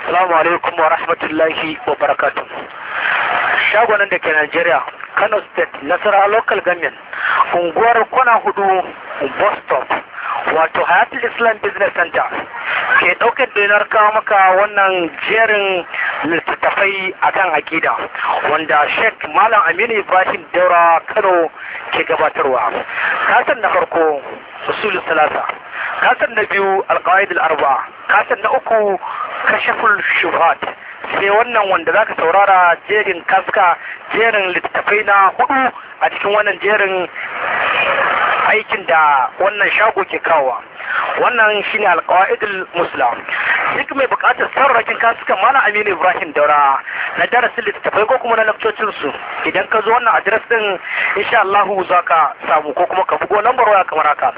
Assalamu alaikum wa rahmatullahi wa barakatuh. Shagonan da ke Najeriya, Kano State, Nasara Local Government, unguwar kwana hudu Bus Stop, wato Hayatul Islam Business Center, ke ɗaukar donar kawo maka wannan jerin littattafai akan akida, wanda Sheikh Malam Aminu Ibrahim Daura Kano ke gabatarwa. Kasan na farko, Usul Salasa. Kasan na biyu, Al-Qawaid Al-Arba. Kasan na uku, Kashaful Shubhat. Sai wannan wanda zaka saurara jerin kaska, jerin littattafai na hudu a cikin wannan jerin aikin da wannan shago ke kawowa. Wannan shine Al-Qawaidul Muslim. Duk mai bukatar sarrakin kasukan Malam Aminu Ibrahim Daura na darasin littattafai ko kuma na lakcocin su, idan ka zo wannan adres din insha Allah zaka samu, ko kuma ka bugo lambar waya kamar haka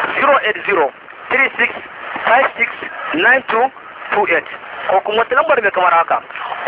08036569228, ko kuma wata lambar mai kamar haka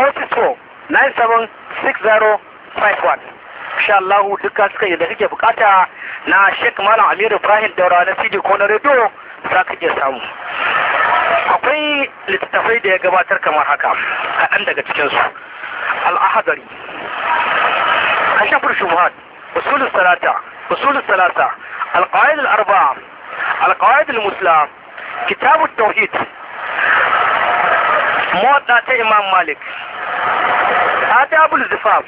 064976051. insha Allah duk kasukan da kake bukata na Sheikh Malam Aminu Ibrahim Daura na CD ko na radio za ka iya samu. Akwai littattafai da ya gabatar kamar haka, kaɗan daga cikinsu: Al-Ahadari, Kashaful Shubhat, Usul Salata, Al-Qawaid Al-Arba'a, Al-Qawaid Al-Muslim, Kitab Tauhid, Muwatta ta Imam Malik, Adabul Zifaf,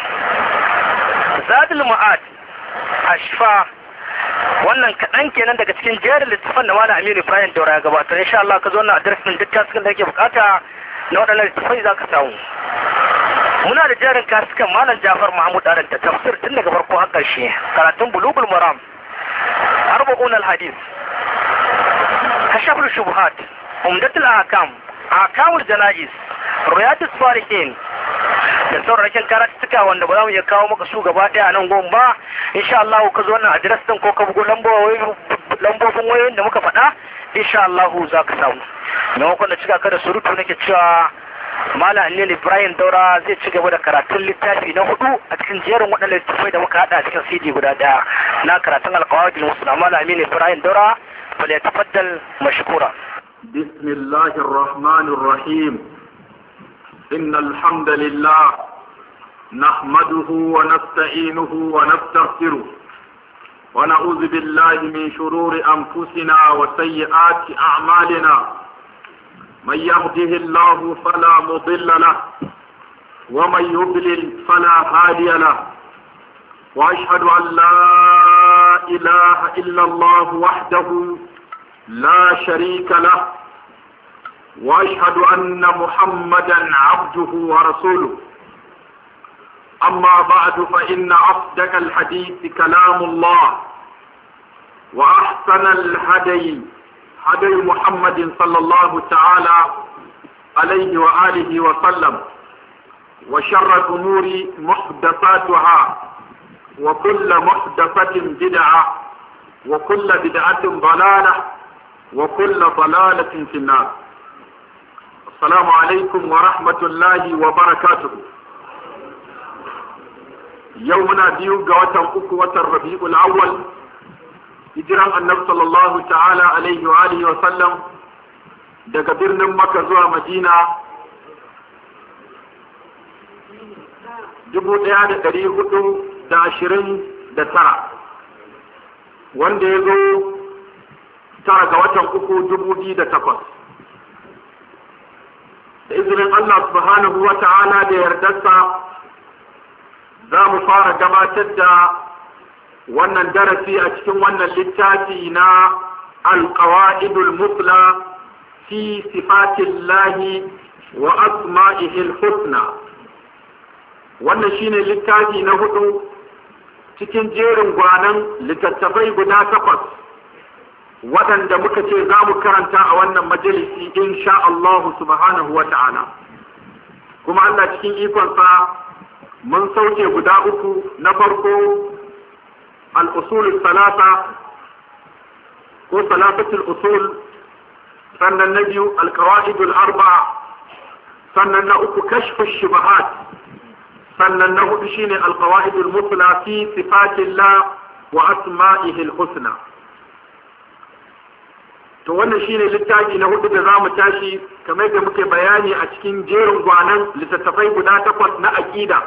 Zadul Ma'ad, Ashfa. Wannan kaɗan kenan daga cikin jerin littafan da Malam Aminu Ibrahim Daura ya gabatar. Insha Allah ka zo na adres din duk kasukan da kake bukata na waɗannan littafai za ka samu. Muna da jerin kasukan Malam Jafar Mahmud Adan da tafsir tun daga farko har ƙarshe, karatun Bulugul Maram, Arba'un al-Hadith, Kashaful Shubhat, Umdatul Ahkam, Ahkamul Janaiz, Riyatus Salihin, da sauraron karatuka wanda ba za mu iya kawo maka su gaba daya a nan gon ba. Insha Allah ka zo wannan address din ko ka bugo lambobin wayoyin da muka faɗa, insha Allah za ka samu. Maimakon da cika ka da surutu nake cewa Malam Aminu Ibrahim Daura zai ci gaba da karatun littafi na hudu a cikin jerin waɗannan littafai da muka haɗa a cikin CD guda daya na karatun Al-Qawaid Al-Muslim. Malam Aminu Ibrahim Daura falyatafaddal mashkura. Bismillahir Rahmanir Rahim. إن الحمد لله نحمده ونستعينه ونستغفره ونعوذ بالله من شرور أنفسنا وسيئات أعمالنا. من يهده الله فلا مضل له ومن يضلل فلا هادي له، وأشهد أن لا إله إلا الله وحده لا شريك له، وأشهد أن محمدا عبده ورسوله. أما بعد، فإن أصدق الحديث كلام الله، وأحسن الهدي هدي محمد صلى الله تعالى عليه وآله وسلم، وشر الأمور محدثاتها، وكل محدثة بدعة، وكل بدعة ضلالة، وكل ضلالة في النار. السلام عليكم ورحمة الله وبركاته. يومنا ديو قوة أخوة الربيع الأول، هجرة النبي صلى الله تعالى عليه وآله وسلم daga birnin Makka zuwa Madina 1429, wanda ya zo 9 ga watan 3 2008. da izinin Allah subhanahu wa ta'ala da yardarsa za mu fara gabatar da wannan darasi a cikin wannan littafi na Al-Qawaidul Musla fi sifatillahi wa asma'ihil husna. Wannan shine littafi na hudu cikin jerin gwanan littattafai guda 8 waɗanda muka ce za mu karanta a wannan majalisi insha Allah subhanahu wa ta'ala. Kuma Allah cikin ikonsa mun sauke guda 3. Na farko al-usul salasa ko salasatul usul, sannan na biyu al-qawaidul arba'a, sannan na 3 kashfush shubuhat, sannan na 4 shine al-qawaidul musla fi sifatillah wa asma'ihil husna. to wannan shine littafi na hudu da zamu tashi kamar da muke bayani a cikin jerin gwanan littattafai guda 8 na aqida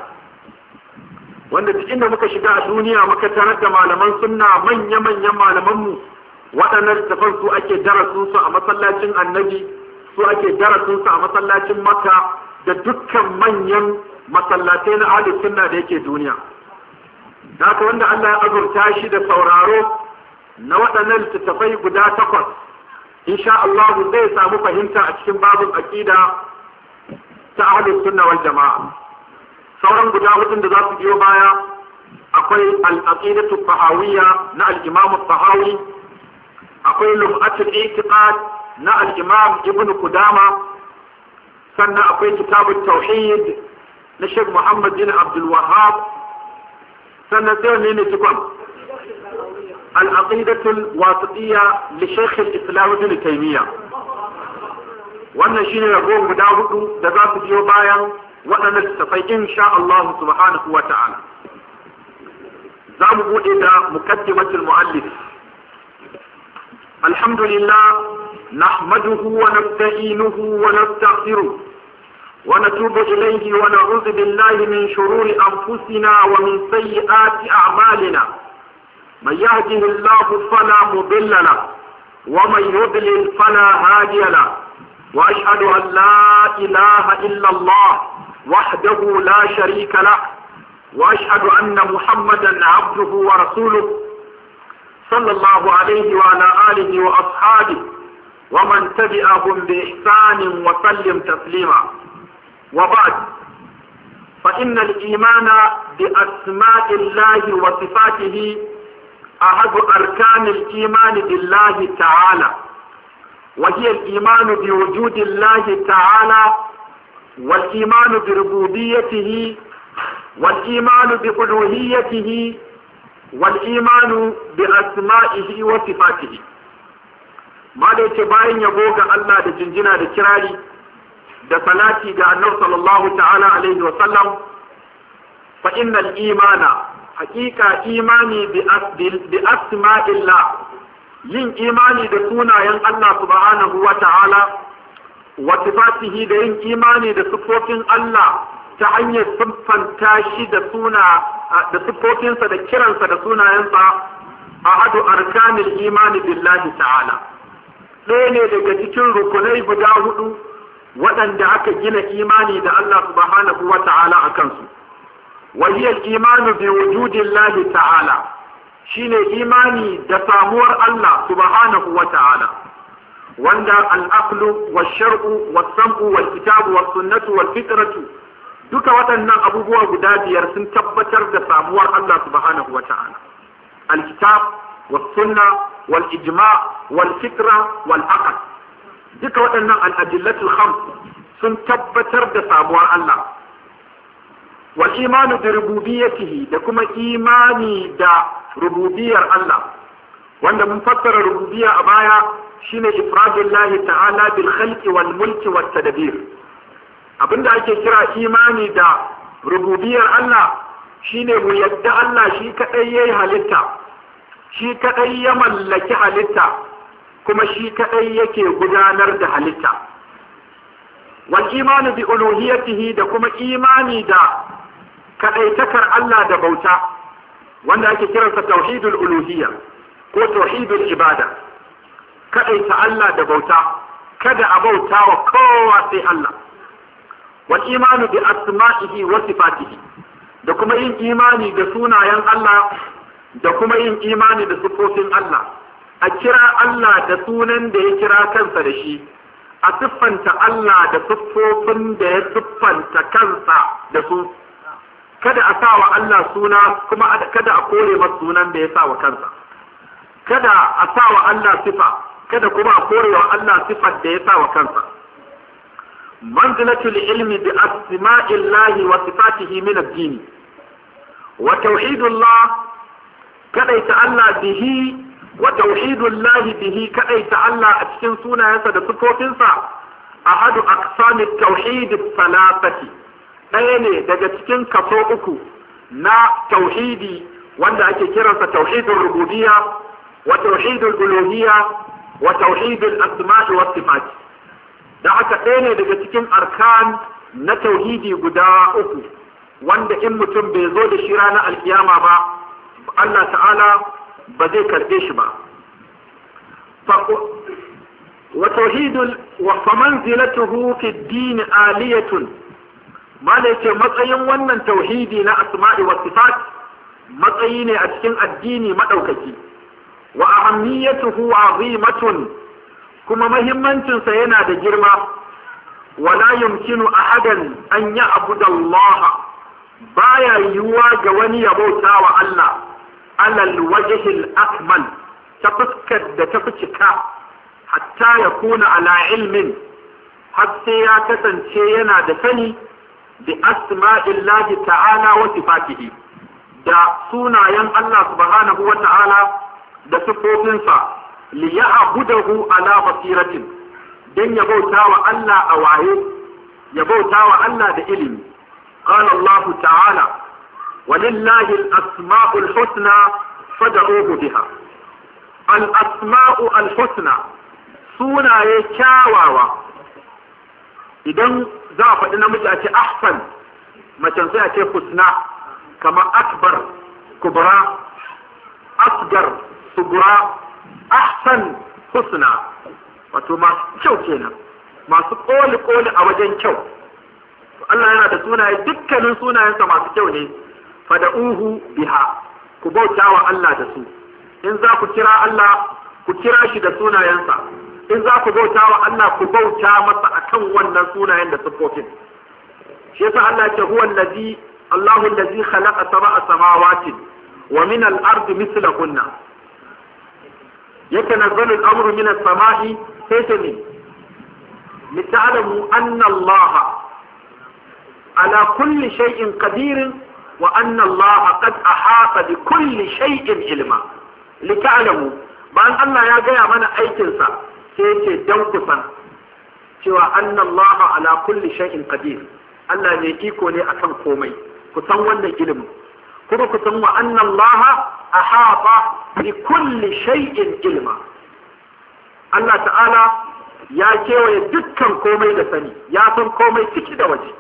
wanda duk inda muka shiga a duniya muka tarar da malaman sunna manya-manyan malamanmu waɗannan littattafan su ake darasin su a masallacin annabi su ake darasin su a masallacin makka da dukkan manyan masallatai na ahlus sunna da yake duniya. Haka wanda Allah ya azurta shi da sauraro na waɗannan littattafai guda 8 insha Allah zai samu fahimta a cikin babin aqida ta ahlus sunna wal jama'a. Sauran guda hudun da za su biyo baya akwai al-aqidatu tahawiyya na al-imam at-tahawi, akwai lum'atul i'tiqad na al-imam ibn Qudama, sannan akwai kitabut tauhid na Sheikh Muhammad bin Abdul Wahhab, sannan sai ne cikon al-aqidatul wasitiyya li Sheikh al-Islam Ibn Taymiyyah. Wannan shine ragowar guda hudu da za su biyo bayan waɗannan littattafai insha Allah subhanahu wa ta'ala. Za mu buɗe da muqaddimatul mu'allif. Alhamdulillah nahmaduhu wa nasta'inuhu wa nastaghfiruh wa natubu ilayhi wa na'udhu billahi min shururi anfusina wa min sayyiati a'malina. Man yahdihillahu fala mudilla lahu wa man yudlil fala hadiya lahu. Wa ashhadu an la ilaha illa Allah وحده لا شريك له وأشهد أن محمدا عبده ورسوله صلى الله عليه وعلى آله وأصحابه ومن تبعهم بإحسان وسلم تسليما. وبعد، فإن الإيمان بأسماء الله وصفاته أحد أركان الإيمان بالله تعالى، وهي الإيمان بوجود الله تعالى والإيمان بربوبيته والإيمان بألوهيته والإيمان بأسمائه وصفاته. ما ليس باين يبوغ الله دا جنجنا دا كراري دا صلاتي دا النبي صلى الله تعالى عليه وسلم. فإن الإيمان حقيقة إيماني بأسماء الله، yin imani da sunayen Allah subhanahu wa ta'ala wa sifatihi da yin imani da siffofin Allah ta hanyar siffanta shi da siffofinsa da kiransa da sunayensa, ahadu arkanil imani billahi ta'ala. Ɗaya ne daga cikin rukunai guda 4 waɗanda aka gina imani da Allah subhanahu wa ta'ala a kansu. Wa hiya al-imanu bi wujudillahi ta'ala, shine imani da samuwar Allah subhanahu wa ta'ala, wanda al'aqlu wa shar'u wa sam'u wal kitabu wa sunnatu wal fitratu duka waɗannan abubuwa guda 5 sun tabbatar da samuwar Allah subhanahu wa ta'ala. Al-kitab wa sunna wal ijma' wal fitra wal aql, duka waɗannan al-adillatul khams sun tabbatar da samuwar Allah. Wal imanu bi rububiyyatihi, da kuma imani da rububiyar Allah, wanda mun fassara rububiyya a baya shine ifradullahi ta'ala bil khalqi wal mulki wat tadbir. Abinda ake kira imani da rububiyar Allah shine mu yadda Allah shi kadai yayi halitta, shi kadai ya mallaki halitta, kuma shi kadai yake gudanar da halitta. Wal imanu bi uluhiyatihi, da kuma imani da kadaitakar Allah da bauta, wanda ake kiransa tauhidul uluhiyya ko tauhidul ibada. Kadaita Allah da bauta, kada a bauta wa kowa sai Allah. Wal imanu bi asma'ihi wa sifatihi, da kuma yin imani da sunayen Allah, da kuma yin imani da siffofin Allah. A kira Allah da sunan da ya kira kansa da shi, a siffanta Allah da siffofin da ya siffanta kansa da su. Kada a sa wa Allah suna kuma kada a kore masa sunan da ya sa wa kansa. Kada a sa wa Allah sifa, kada kuma a kore wa Allah sifar da ya sa wa kansa. Manzilatul ilmi bi asma'illahi wa sifatihi min ad-din. Wa tauhidullah, kadaita Allah bihi, wa tauhidullahi bihi, kadaita Allah a cikin sunayensa da sifofinsa, ahadu aqsamit tauhid thalathati. Ɗaya ne daga cikin kaso 3 na tauhidi wanda ake kiransa tauhidul rububiyya wa tauhidul uluhiyya wa tauhidul asma'i was sifat. Da haka ɗaya ne daga cikin arkan na tauhidi guda uku wanda in mutum bai zo da shi ranar alkiyama ba Allah ta'ala ba zai karɓe shi ba. wa tauhidul wa manzilatuhu fi ad-din aliyatun, mala yace matsayin wannan tauhidi na asma'i wa sifat matsayi ne a cikin addini madaukaki. Wa ahammiyatuhu azimatun, kuma mahimmancinsa yana da girma. Wala yumkinu ahadan an ya'budu Allah, baya yiwuwa ga wani ya bauta wa Allah alal wajhil akmal, ta fuskar da ta fi cika, hatta ya kuna ala ilmin, har sai ya kasance yana da sani bi asma'illahi ta'ala wa sifatihi, da sunayen Allah subhanahu wa ta'ala da sifofinsa, li ya'budahu ala basiratin, dan ya bauta wa Allah a waye, ya bauta wa Allah da ilimi. قال الله تعالى ولله الأسماء الحسنى فادعوه بها. الأسماء الحسنى sunaye kyawawa, idan za a faɗi namiji a ce ahsan, macen sai a ce husna, kamar akbar kubra, asgar sugura, ahsan husna, wato masu kyau kenan, masu koli a wajen kyau. Allah yana da sunaye, dukkanin sunayensa masu kyau ne. Fada'uhu biha, ku bauta wa Allah da su. In za ku kira Allah, ku kira shi da sunayensa. In za ku bauta wa Allah, ku bauta masa akan wannan sunayen da siffofin. Shi yasa Allah ya ce huwa allazi Allahu allazi khalaqa sab'a samawati wa min al-ardi mithlahunna. Yatanazzalu al-amru min as-sama'i saytani lita'lamu anna Allah على كل شيء قدير وأن الله قد أحاط بكل شيء علما. لتعلموا بأن الله يا جاي من أيتنسا سيتي دوكسا سوى أن الله على كل شيء قدير. الله يجيكو لي أكن قومي كتنوى العلم كما كتنوى أن الله أحاط بكل شيء علما. الله تعالى يا جاي دكا قومي لسني يا سن قومي تكي وجه.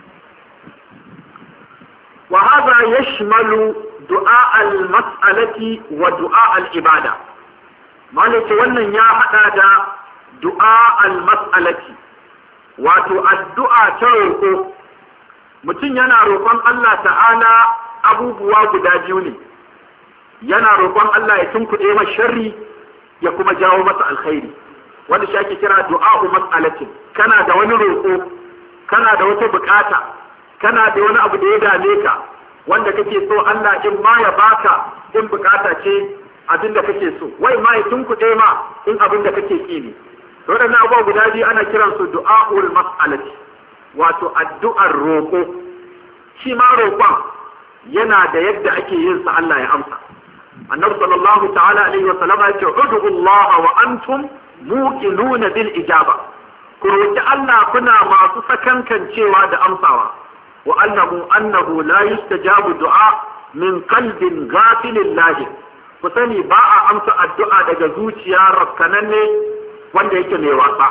وهذا يشمل دعاء المسألة ودعاء العبادة. مالك wannan ya hada da du'a al-mas'alati, wato addu'a ta roƙo. Mutum yana roƙon Allah ta'ala abubuwa guda biyu ne, yana roƙon Allah ya tunkuɗe masa sharri ya kuma jawo masa alkhairi, wanda shi ake kira du'a'u mas'alatin. Kana da wani roƙo, kana da wata bukata, kana da wani abu da ya dame ka wanda kake so Allah in ma ya baka in bukata ce abin da kake so, wai ma ya tunkuɗe ma in abin da kake ki ne. To waɗannan abubuwa guda biyu ana kiran su du'a'ul mas'alati, wato addu'ar roƙo. Shi ma roƙon yana da yadda ake yin sa Allah ya amsa. Annabi sallallahu ta'ala alaihi wa sallama ya ce ud'u Allah wa antum muqinuna bil ijaba. Ku roƙi Allah kuna masu sakankancewa da amsawa. وأنه لا يستجاب دعاء من قلب غافل الله. kusani ba a amsa addu'a daga zuciya rakkananne wanda yake mai wasa.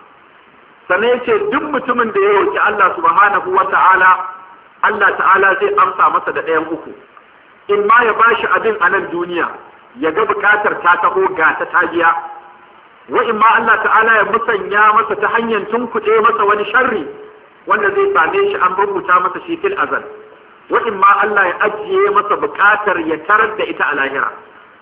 Sannan yace duk mutumin da ya roki Allah subhanahu wa ta'ala, Allah ta'ala zai amsa masa da ɗayan uku. In ma ya bashi abin a nan duniya, ya ga bukatar ta taho ga ta tabiya. Wa in ma Allah ta'ala ya musanya masa ta hanyar tunkuɗe masa wani sharri wanda zai same shi an rubuta masa shi fil azal. Wa in ma Allah ya ajiye masa bukatar ya tarar da ita a lahira.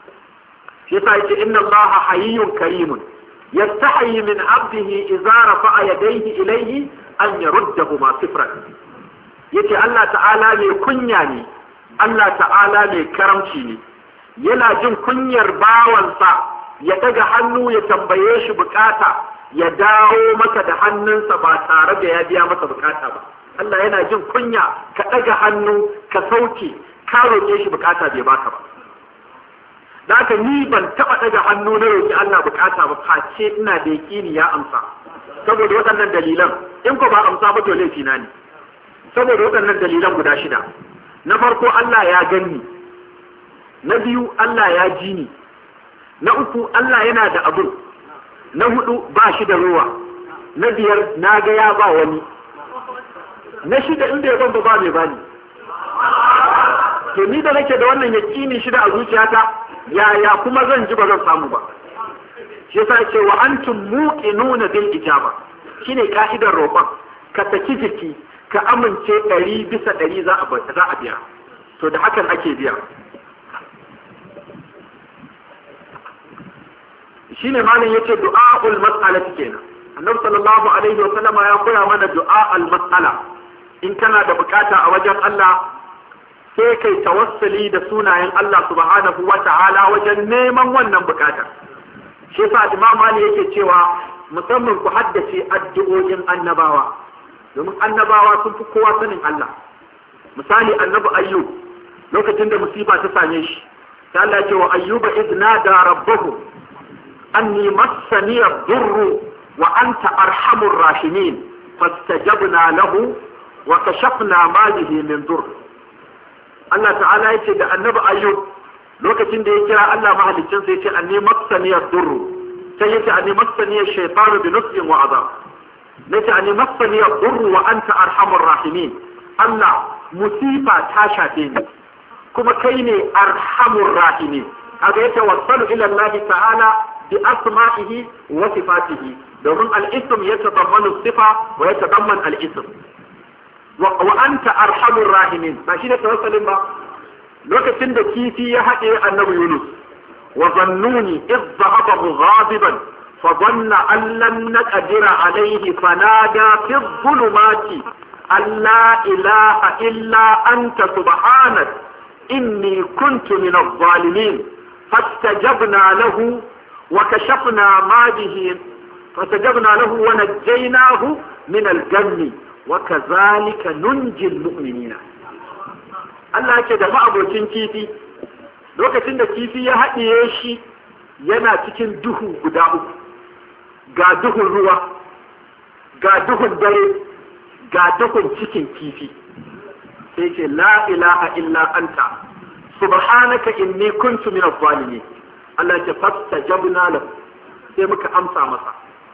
Shi yasa yace inna Allah hayyun karimun yastahi min 'abdihi idza rafa'a yadayhi ilayhi an yaruddahuma sifran. Yace Allah ta'ala mai kunya ne, Allah ta'ala mai karamci ne, yana jin kunyar bawansa ya daga hannu ya tambaye shi bukata ya dawo maka da hannunsa ba tare da ya biya masa bukata ba. Allah yana jin kunya ka ɗaga hannu ka sauke ka roƙe shi bukata bai baka ba. Da haka ni ban taɓa ɗaga hannu na roƙi Allah bukata ba, face ina da yaƙini ya amsa. Saboda waɗannan dalilan, in ko ba amsa ba to laifi na ne. Saboda waɗannan dalilan guda shida. Na farko Allah ya ganni. Na biyu Allah ya ji ni. Na uku Allah yana da abun. na 4 ba shi da ruwa, na 5 na ga ya ba wani, na 6 inda ya ban ba mai bani. To ni da nake da wannan yakini shida a zuciyata, yaya kuma zan ji ba zan samu ba? Shi yasa ce wa antum muqinuna bil ijaba, shine ka'idar roƙon, ka saki jiki, ka amince 100% za a biya. To da hakan ake biya. Shine malam yace du'aul mas'alati kenan. Annabi sallallahu alaihi wa sallama ya koya mana du'aul mas'ala. In kana da bukata a wajen Allah, sai kai tawassuli da sunayen Allah subhanahu wa ta'ala wajen neman wannan bukata. Shi yasa Imam Malik yake cewa musamman ku haddace addu'o'in annabawa, domin annabawa sun fi kowa sanin Allah. Misali annabi Ayyub, lokacin da musiba ta same shi, sai Allah ya ce wa Ayyuba idnada rabbahu anni massani ad-durru wa anta arhamur rahimin fastajabna lahu wa kashafna ma bihi min durr. Allah ta'ala yace da annabi Ayyub lokacin da ya kira Allah mahaliccin sa yace anni massani ad-durru, sai yace anni massani ash-shaytanu bi nusbin wa adab, nace anni massani ad-durru wa anta arhamur rahimin. Allah musifa ta shafe ni kuma kai ne arhamur rahimin. kaga yace wasalu ila Allah ta'ala bi asma'ihi wa sifatihi, domin al-ism yatadammanu sifa wa yatadamman al-ism. wa anta arhamur rahimin, ba shi da tawassulin ba. lokacin da kifi ya haɗe annabi Yunus, wa zannuni idh dhahaba ghadiban fa dhanna an lam naqdira alayhi fanada fi dhulumati an la ilaha illa anta subhanak inni kuntu min adh-dhalimin fastajabna lahu wa kashafna ma bihi fastajabna lahu wa najjaynahu min al-ghammi wa kadhalika nunji al-mu'minina. Allah yake da ma'abocin kifi, lokacin da kifi ya haɗiye shi yana cikin duhu guda uku, ga duhun ruwa, ga duhun dare, ga duhun cikin kifi, sai ce la ilaha illa anta subhanaka inni kuntu min adh-dhalimin. Allah ya fastajabna lahu, sai muka amsa masa,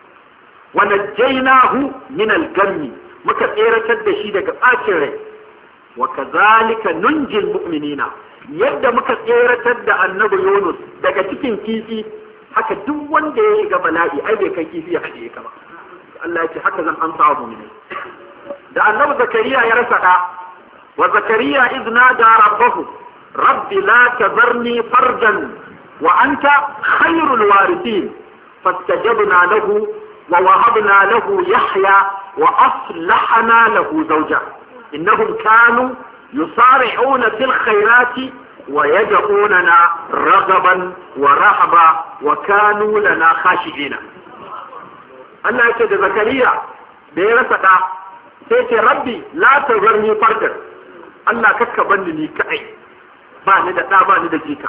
wa najjaynahu min al-ghammi, muka tseratar da shi daga ɓacin rai. wa kazalika nunjil mu'minina, yadda muka tseratar da annabi Yunus daga cikin kifi, haka duk wanda ya shiga bala'i ai bai kai kifi ya haɗe ka ba. Allah ya ce haka zan amsa wa mu'mini. Da annabi Zakariya ya rasa ɗa, wa Zakariya idna da rabbahu rabbi la tazarni fardan wa anta khairul warithin fastajabna lahu wa wahabna lahu Yahya wa aslahna lahu zawja innahum kanu yusari'una fil khairati wa yad'unana raghaban wa rahaba wa kanu lana khashi'ina. Allah yake da Zakariya da ya rasa ɗa, sai ce rabbi la tazarni fardan, Allah kakka banni ni kai, ba ni da ɗa ba ni da jika.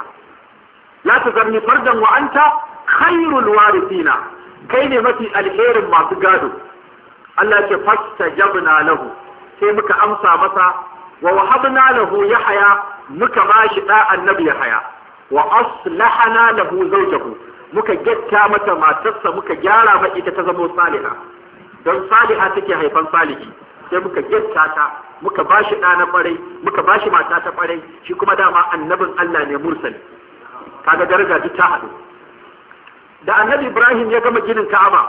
La tazarni fardan wa anta khairul warithina, kai ne mafi alherin masu gado. Allah yake fastajabna lahu, sai muka amsa masa, wa wahabna lahu Yahya, muka bashi da annabi Yahya, wa aslahana lahu zawjahu, muka getta mata matarsa, muka gyara mata ita ta zama saliha, don saliha take haifan salihi. Sai muka getta ta, muka bashi da na kwarai, muka bashi mata ta kwarai, shi kuma dama annabin Allah ne mursali. Kaga daraja duk ta haɗu. Da annabi Ibrahim ya gama ginin Ka'aba,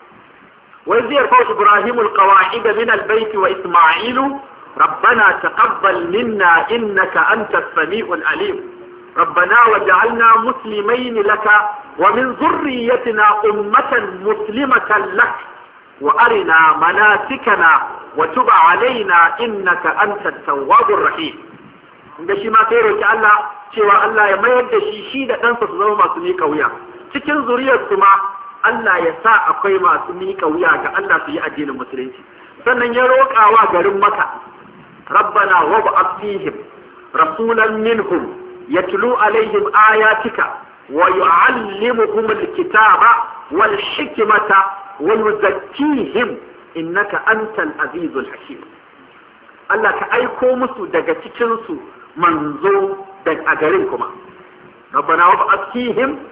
وإذ يرفع إبراهيم القواعد من البيت وإسماعيل ربنا تقبل منا إنك أنت السميع العليم ربنا وجعلنا مسلمين لك ومن ذريتنا أمة مسلمة لك وأرنا مناسكنا وتب علينا إنك أنت التواب الرحيم. da shi ma sai roki Allah cewa Allah ya mayar da shi da ɗansa su zama masu miƙa wuya, cikin zuriyarsu ma Allah ya sa akwai masu miƙa wuya ga Allah su yi addinin musulunci. Sannan ya roƙawa garin Makka, rabbana wa ba'ath fihim rasulan minhum yatlu alaihim ayatika wa yu'allimuhum alkitaba wal hikmata wa yuzakkihim innaka antal azizul hakim. Allah ka aiko musu daga cikin su manzo a garin kuma. Rabbana wa ba'ath fihim,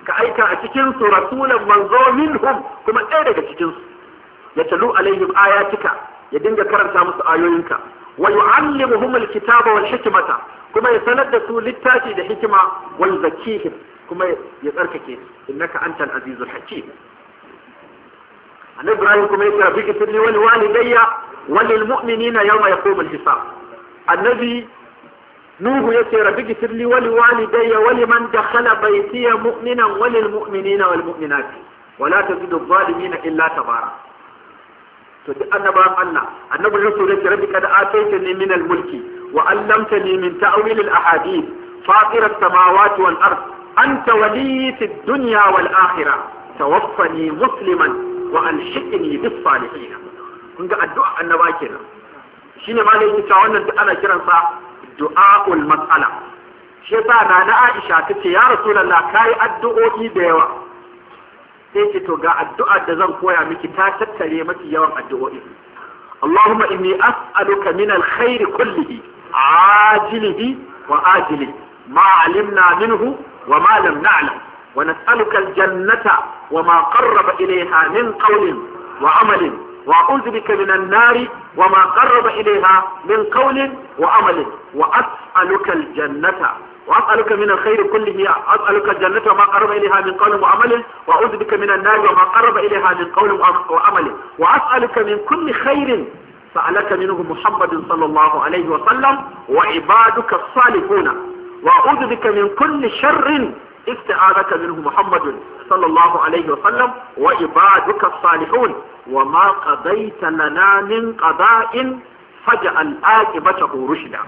ka aika a cikin su rasulan manzo minhum kuma ɗaya daga cikin su ya talu alaihim ayatika ya dinga karanta musu ayoyinka wa yu'allimuhum alkitaba wal hikmata kuma ya sanar da su littafi da hikima wa yuzakkihim kuma ya tsarkake innaka antal azizul hakim. annabi Ibrahim kuma ya ce rabbi ghfirli wa liwalidayya wa lil mu'minina yawma yaqumul hisab. annabi Nuhu ya ce rabbi ghfirli wa liwalidayya wa liman dakhala baytiya mu'minan wa lil mu'minina wal mu'minati wa la tazidu adh-dhalimina illa tabara. to duk annabawan Allah annabi Rasul ya ce rabbi kad ataytani min al-mulki wa 'allamtani min ta'wil al-ahadith fatir as-samawati wal ard anta waliyyi fid dunya wal akhirah tawaffani musliman wa alhiqni bis salihin. kun ga addu'a annaba kenan shine ma yake cewa wannan duk ana kiransa du'aul mas'ala. shi yasa na Aisha tace ya Rasulullah kai addu'o'i da yawa sai ce to ga addu'a da zan koya miki ta tattare miki yawan addu'o'i. Allahumma inni as'aluka min alkhair kullihi ajilihi wa ajilihi ma 'alimna minhu wa ma lam na'lam wa nas'aluka aljannata wa ma qarraba ilayha min qawlin wa 'amalin wa a'udhu bika min an-nari wa ma qarraba ilayha min qawlin wa 'amalin wa as'aluka aljannata وأسألك من الخير كله أسألك الجنة وما قرب إليها من قول وعمل وأعوذ بك من النار وما قرب إليها من قول وعمل وأسألك من كل خير سألك منه محمد صلى الله عليه وسلم وعبادك الصالحون وأعوذ بك من كل شر استعاذك منه محمد صلى الله عليه وسلم وعبادك الصالحون وما قضيت لنا من قضاء فاجعل عاقبته رشدا.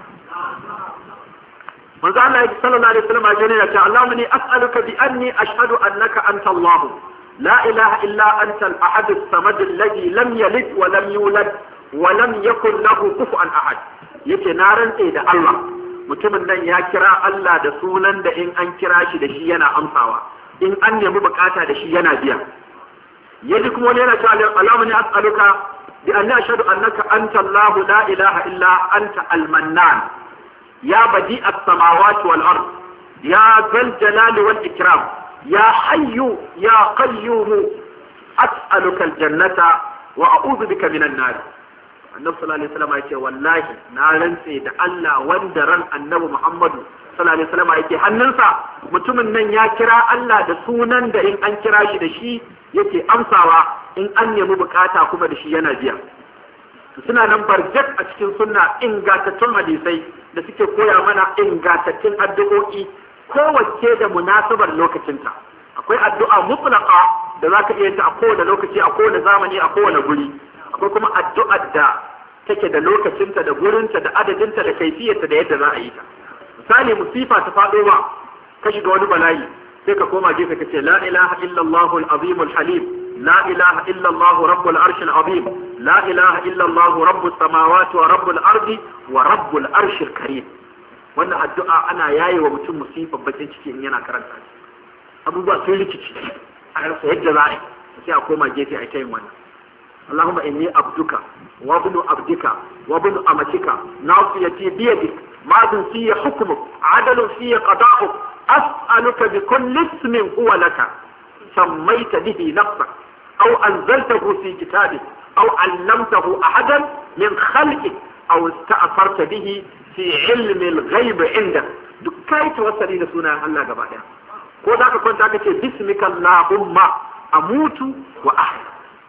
manzo Allah sallallahu alaihi wasallam ya ne ya Allahumma inni as'aluka bi anni ashhadu annaka anta Allah la ilaha illa anta al-ahad as-samad alladhi lam yalid wa lam yulad wa lam yakul lahu kufuwan ahad. yake na rantse da Allah mutumin nan ya kira Allah da sunan da in an kira shi da shi yana amsawa in an nemi bukata da shi yana biya. yaji kuma wani yana cewa Allahumma inni as'aluka bi anni ashhadu annaka anta Allah la ilaha illa anta al-mannan يا بديع السماوات والأرض يا ذا الجلال والإكرام يا حي يا قيوم أسألك الجنة وأعوذ بك من النار. النبي صلى الله عليه وسلم يقول والله نارن سيد الله وندرن النبي محمد صلى الله عليه وسلم يقول hannunsa mutumin nan ya kira Allah da sunan da in an kira shi da shi yake amsawa in an nemi bukata kuma da shi yana biya. suna nan barjat a cikin sunna ingantattun hadisai da suke koya mana ingantattun addu'o'i kowace da munasabar lokacinta. akwai addu'a mutlaqa da za ka iya ta a kowane lokaci a kowane zamani a kowane guri. akwai kuma addu'ar da take da lokacinta da gurinta da adadinta da kaifiyarta da yadda za a yi ta. misali musifa ta faɗo ma ka shiga wani bala'i sai ka koma gefe ka ce la ilaha illallah al-azim al-halim لا إله إلا الله رب العرش العظيم لا إله إلا الله رب السماوات ورب الأرض ورب العرش الكريم. wannan addu'a ana yaye wa mutum musibar bakin ciki in yana karanta shi. abubuwa sun rikici a rasa yadda za a yi sai a koma gefe a yin wannan. Allahumma inni abduka wa ibnu abdika wa ibnu amatika nasiyati bi yadik madun fi hukmuk adalun fi qada'uk as'aluka bi kulli ismin huwa laka sammaita bihi nafsak أو أنزلته في كتابك أو علمته أحدا من خلقك أو استأثرت به في علم الغيب عندك دكاية وصلين سنة الله قبائها وذاك كنت أقول بسمك اللهم أموت وأحيا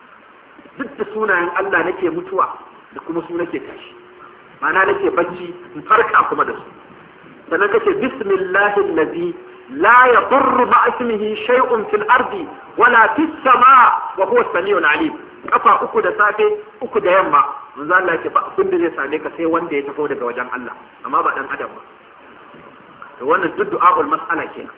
ضد سنة الله نكي متوى لكم سنة كاش معنى نكي بجي نفرك أقوم دسو سنكي بسم الله الذي لا يضر مع اسمه شيء في الأرض ولا في السماء وهو السميع العليم. kafa uku da safe uku da yamma manzo Allah yake ba abin da zai same ka sai wanda ya tafi daga wajen Allah amma ba dan adam ba. to wannan duk du'a'ul mas'ala kenan.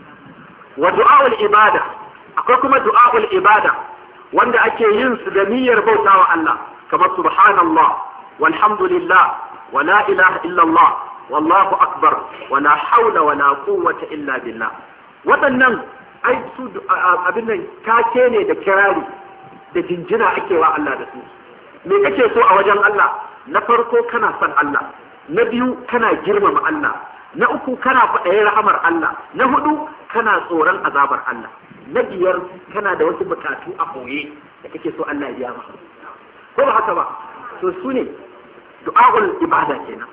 wa du'a'ul ibada akwai kuma du'a'ul ibada wanda ake yin su da niyyar bautawa Allah kamar subhanallah walhamdulillah wa la ilaha illallah wallahu akbar wala haula wala quwwata illa billah. waɗannan ai su abin nan kake ne da kirari da jinjina ake wa Allah da su. me kake so a wajen Allah? na farko kana son Allah, na biyu kana girmama Allah, na uku kana kwaɗayin rahamar Allah, na hudu kana tsoron azabar Allah, na biyar kana da wasu bukatu a koye da kake so Allah ya biya maka. Ko ba haka ba? To su ne du'a'ul ibada kenan.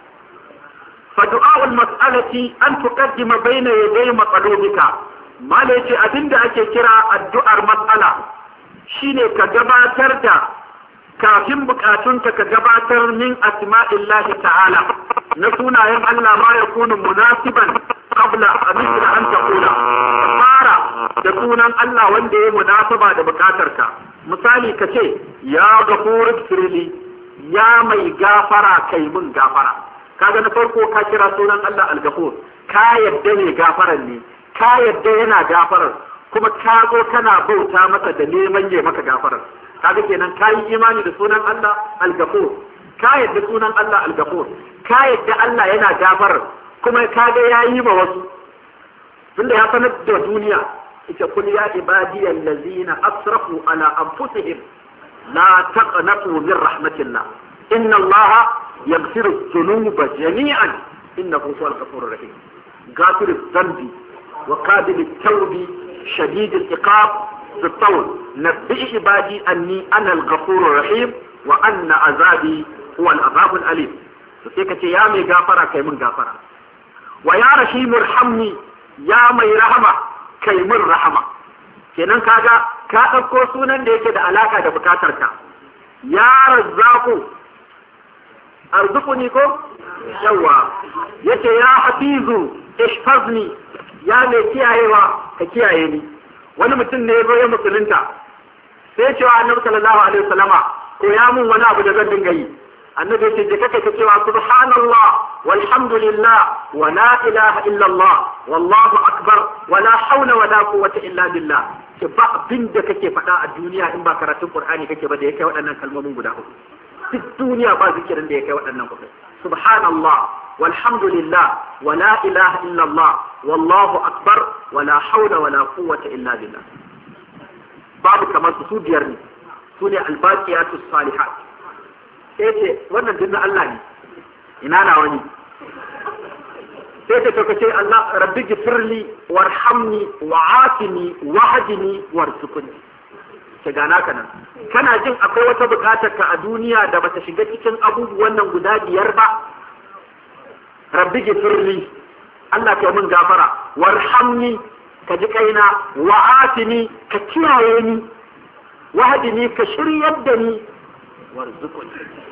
Fa du'a'ul mas'alati an tuqaddima bayna yaday maqlubika. Mala yace abinda ake kira addu'ar mas'ala shine ka gabatar da kafin bukatunka ka gabatar min asma'illahi ta'ala na sunayen Allah ma yakunu munasiban qabla an taqula. Fara da sunan Allah wanda ya munasaba da bukatarka. Misali ka ce ya ghafur firli, ya mai gafara kai mun gafara. Kaga na farko ka kira sunan Allah al-Ghafur, ka yadda ne gafaran ne, ka yadda yana gafarar, kuma ka zo kana bauta masa da neman ya maka gafarar. Kaga kenan ka yi imani da sunan Allah al-Ghafur, ka yadda sunan Allah al-Ghafur, ka yadda Allah yana gafarar, kuma ka ga yayi ma wasu. Tunda ya sanar da duniya, ita kul ya ibadiyal ladzina asrafu ala anfusihim la taqnatu min rahmatillah inna allaha yaghfiru dhunuba jami'an innahu huwal ghafurur rahim ghafir adh-dhanbi wa qabil at-tawbi shadid al-iqab بالطول نبئ عبادي أني أنا الغفور الرحيم وأن عذابي هو العذاب الأليم فسيك يا مي غافرة كي من غافرة ويا رحيم ارحمني يا مي رحمة كي من رحمة kenan kaga ka ɗauko sunan da yake da alaka da bukatarka. Ya razzaku arzuquni ko yawa yace ya hafizu ishfazni ya mai kiyayewa ka kiyaye ni. Wani mutum ne ya ya musulunta sai cewa annabi sallallahu alaihi wasallama ko ya mun wani abu da zan dinga yi. Annabi ya ce je kake ta cewa subhanallah walhamdulillah wa la ilaha illallah wallahu akbar wa la hawla wa la quwwata illa billah. Ke ba abin da kake faɗa a duniya in ba karatun Qur'ani kake ba da ya kai waɗannan kalmomin guda uku. Duk duniya ba zikirin da ya kai waɗannan uku. Subhanallah walhamdulillah wa la ilaha illallah wallahu akbar wa la hawla wa la quwwata illa billah. Babu kamar su biyar ne. Su ne albaqiyatus salihat. Sai ce wannan dinna Allah ne. Ina na wani. Sai ta kace Allah rabbi gifirli warhamni wa'afini wahdini warzuqni. Ke gana kana. Kana jin akwai wata bukatar ka a duniya da bata shiga cikin abubuwan nan guda biyar ba? Rabbi gifirli Allah ka min gafara warhamni ka ji kaina wa'afini ka kiyaye ni wahdini ka shiryar da ni warzuqni.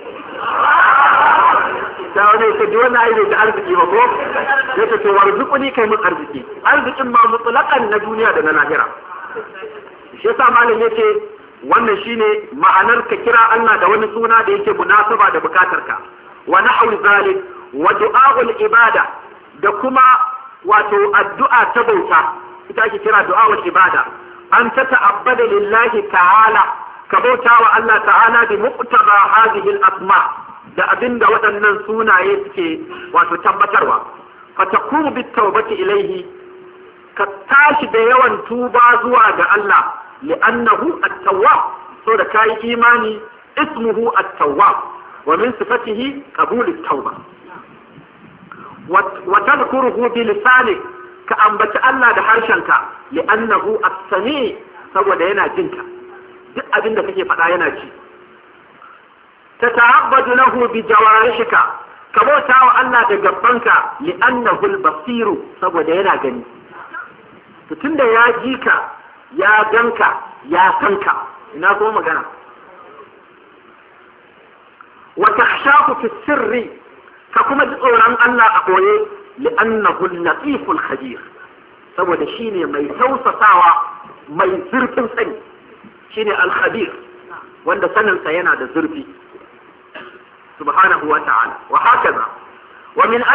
Da wani ta ji wannan aiki da arziki ba ko ya ce warzuquni kai mun arziki arzikin ma mutlaqan na duniya da na lahira. Shi yasa malam yace wannan shine ma'anar ka kira Allah da wani suna da yake munasaba da bukatarka wa nahwu zalik wa du'a'ul ibada da kuma wato addu'a ta bauta ita ake kira du'a'ul ibada an ta ta'abbada lillahi ta'ala ka bauta wa Allah ta'ala bi muqtaba hadhihi al-asma da abinda waɗannan sunaye suke wato tabbatarwa fa takunu bit tawbati ilayhi ka tashi da yawan tuba zuwa ga Allah li'annahu at-tawwab so da kai imani ismuhu at-tawwab wa min sifatihi qabul at-tawba wa tadhkuruhu bi lisanik ka ambaci Allah da harshenka li'annahu as-sami saboda yana jinka duk abinda kake faɗa yana ji tata'abbadu lahu bi jawarihika ka bauta wa Allah da gabbanka li'annahu al-basiru saboda yana gani to tunda ya ji ka ya ganka ya san ka ina kuma magana wa takhshafu fi sirri ka kuma ji tsoron Allah a koye li'annahu al-latiful khabir saboda shine mai tausasawa mai zurfin sani shine al-khabir wanda saninsa yana da zurfi subhanahu wa ta'ala wa hakaza wa min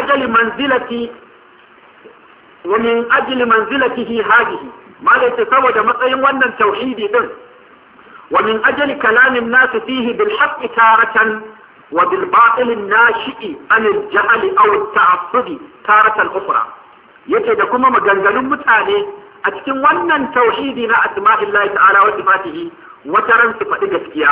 ajli manzilatihi hadhihi malai saboda matsayin wannan tauhidi din wa min ajli kalamin nas fihi bil haqqi taratan wa bil batil nashi'i an al jahl aw al ta'assub taratan ukhra yace da kuma maganganun mutane a cikin wannan tauhidi na asma'illahi ta'ala wa sifatihi wata ran su faɗi gaskiya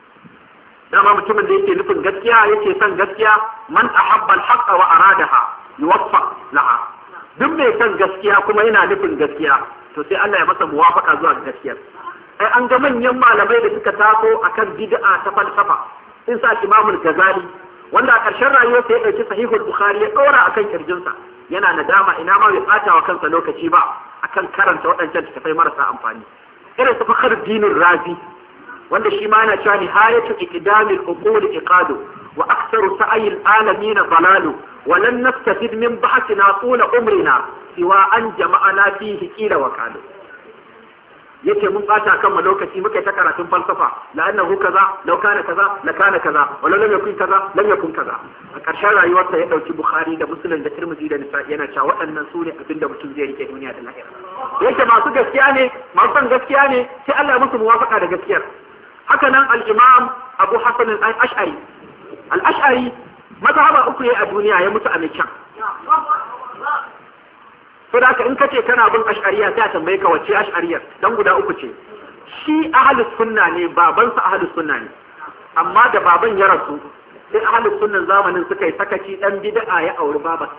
dama mutumin da yake nufin gaskiya yake son gaskiya man ahabba al-haqqa wa aradaha yuwaffa laha. Duk mai son gaskiya kuma yana nufin gaskiya to sai Allah ya masa muwafaka zuwa ga gaskiyar. Ai an ga manyan malamai da suka taso akan bid'a ta falsafa in sa Imamul Ghazali wanda a ƙarshen rayuwarsa ya ɗauki Sahihul Bukhari ya ɗora akan kirjinsa yana nadama ina ma bai ɓata wa kansa lokaci ba akan karanta waɗancan littattafai marasa amfani. Irin su Fakhruddin Razi wanda shi ma yana cewa nihayatu iqdamil uqul iqadu wa aktharu sa'il alamin dalalu wa lan nastafid min bahthina tula umrina siwa an jama'ana fihi qila wa qalu. Yake mun bata kan mu lokaci muka ta karatun falsafa la annahu kaza law kana kaza la kana kaza wala lam yakun kaza lam yakun kaza. A ƙarshen rayuwarsa ya dauki Bukhari da Muslim da Tirmidhi da Nisa'i yana cewa waɗannan su ne abinda mutum zai rike duniya da lahira. Yake masu gaskiya ne masu son gaskiya ne sai Allah ya musu muwafaka da gaskiyar. Haka nan al-Imam Abu Hasan al-Ash'ari al-Ash'ari mazhaba uku ne a duniya ya mutu a mai kyan. So da in kace kana bin ash'ariya sai a tambaye ka wacce ash'ariyar dan guda uku ce. Shi ahlus sunna ne babansa ahlus sunna ne amma da baban ya rasu sai ahlus sunnan zamanin suka yi sakaci dan bid'a ya auri babar.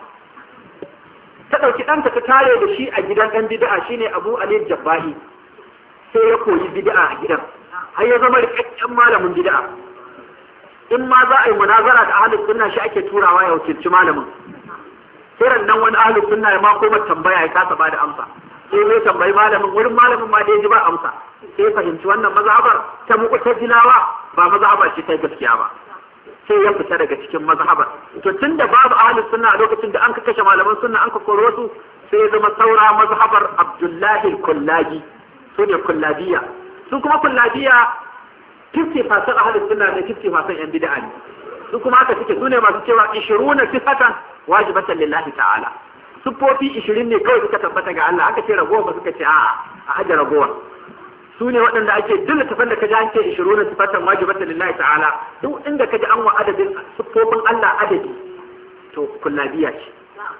Ta dauki ɗanta ta tare da shi a gidan dan bid'a shine Abu Ali Jabbahi sai ya koyi bid'a a gidan har ya zama rikakken malamin bid'a. In ma za a yi munazara da ahlus sunna shi ake turawa ya wakilci malamin. Sai nan wani ahlus sunna ya ma koma tambaya ya kasa bada amsa sai zai tambayi malamin wurin malamin ma da ya ji ba amsa sai fahimci wannan mazhabar ta mu'tazilawa ba mazhaba ce ta gaskiya ba sai ya fita daga cikin mazhabar. To tunda babu ahlus sunna a lokacin da an ka kashe malaman sunna an ka koro wasu sai ya zama saura mazhabar Abdullahi al-Kullabi su ne kullabiya. Su kuma kullabiya 50% ahlus sunna ne 50% yan bid'a ne. Su kuma aka suke su ne masu cewa 20 sifatan wajibatan lillahi ta'ala. Sufofi 20 ne kawai suka tabbata ga Allah aka ce ragowa ba suka ce a aje ragowa. Su ne waɗanda ake duk tafan da kaji an ce 20 sifatan wajibatan lillahi ta'ala duk inda kaji an wa adadin sufofin Allah adadi to kullabiya ce.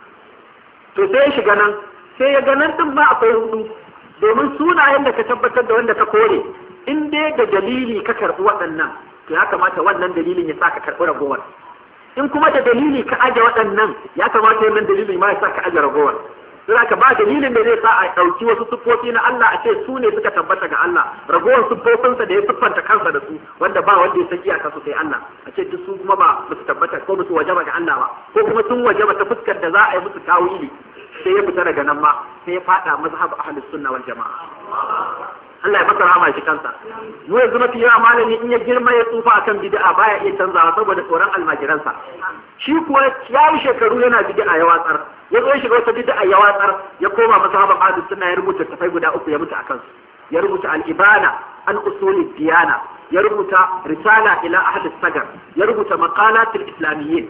To sai ya shiga nan sai ya ga nan din ma akwai hudu domin sunayen da ka tabbatar da wanda ka kore in dai da dalili ka karɓi waɗannan to ya kamata wannan dalilin ya sa ka karɓi ragowar. In kuma da dalili ka aje waɗannan ya kamata wannan dalilin ma ya sa ka aje ragowar. Sai ka ba dalilin da zai sa a ɗauki wasu siffofi na Allah a ce su ne suka tabbata ga Allah ragowar siffofinsa da ya siffanta kansa da su wanda ba wanda ya san iyaka su sai Allah a ce duk su kuma ba su tabbata ko ba su wajaba ga Allah ba ko kuma sun wajaba ta fuskar da za a yi musu tawili sai ya fita daga nan ma sai ya faɗa mazhab ahlus sunna wal jama'a. Allah ya masa rahama shi kansa. Mu yanzu mafi yawa malami in ya girma ya tsufa akan bid'a baya iya canzawa saboda tsoron almajiransa. Shi kuwa ya yi shekaru yana bid'a ya watsar. Ya zo ya shiga wata bid'a ya watsar ya koma mazhaban ahlus sunna ya rubuta tafai guda uku ya mutu akan su. Ya rubuta al-ibana an usuli diyana, ya rubuta risala ila ahli sagar, ya rubuta maqalatul islamiyyin.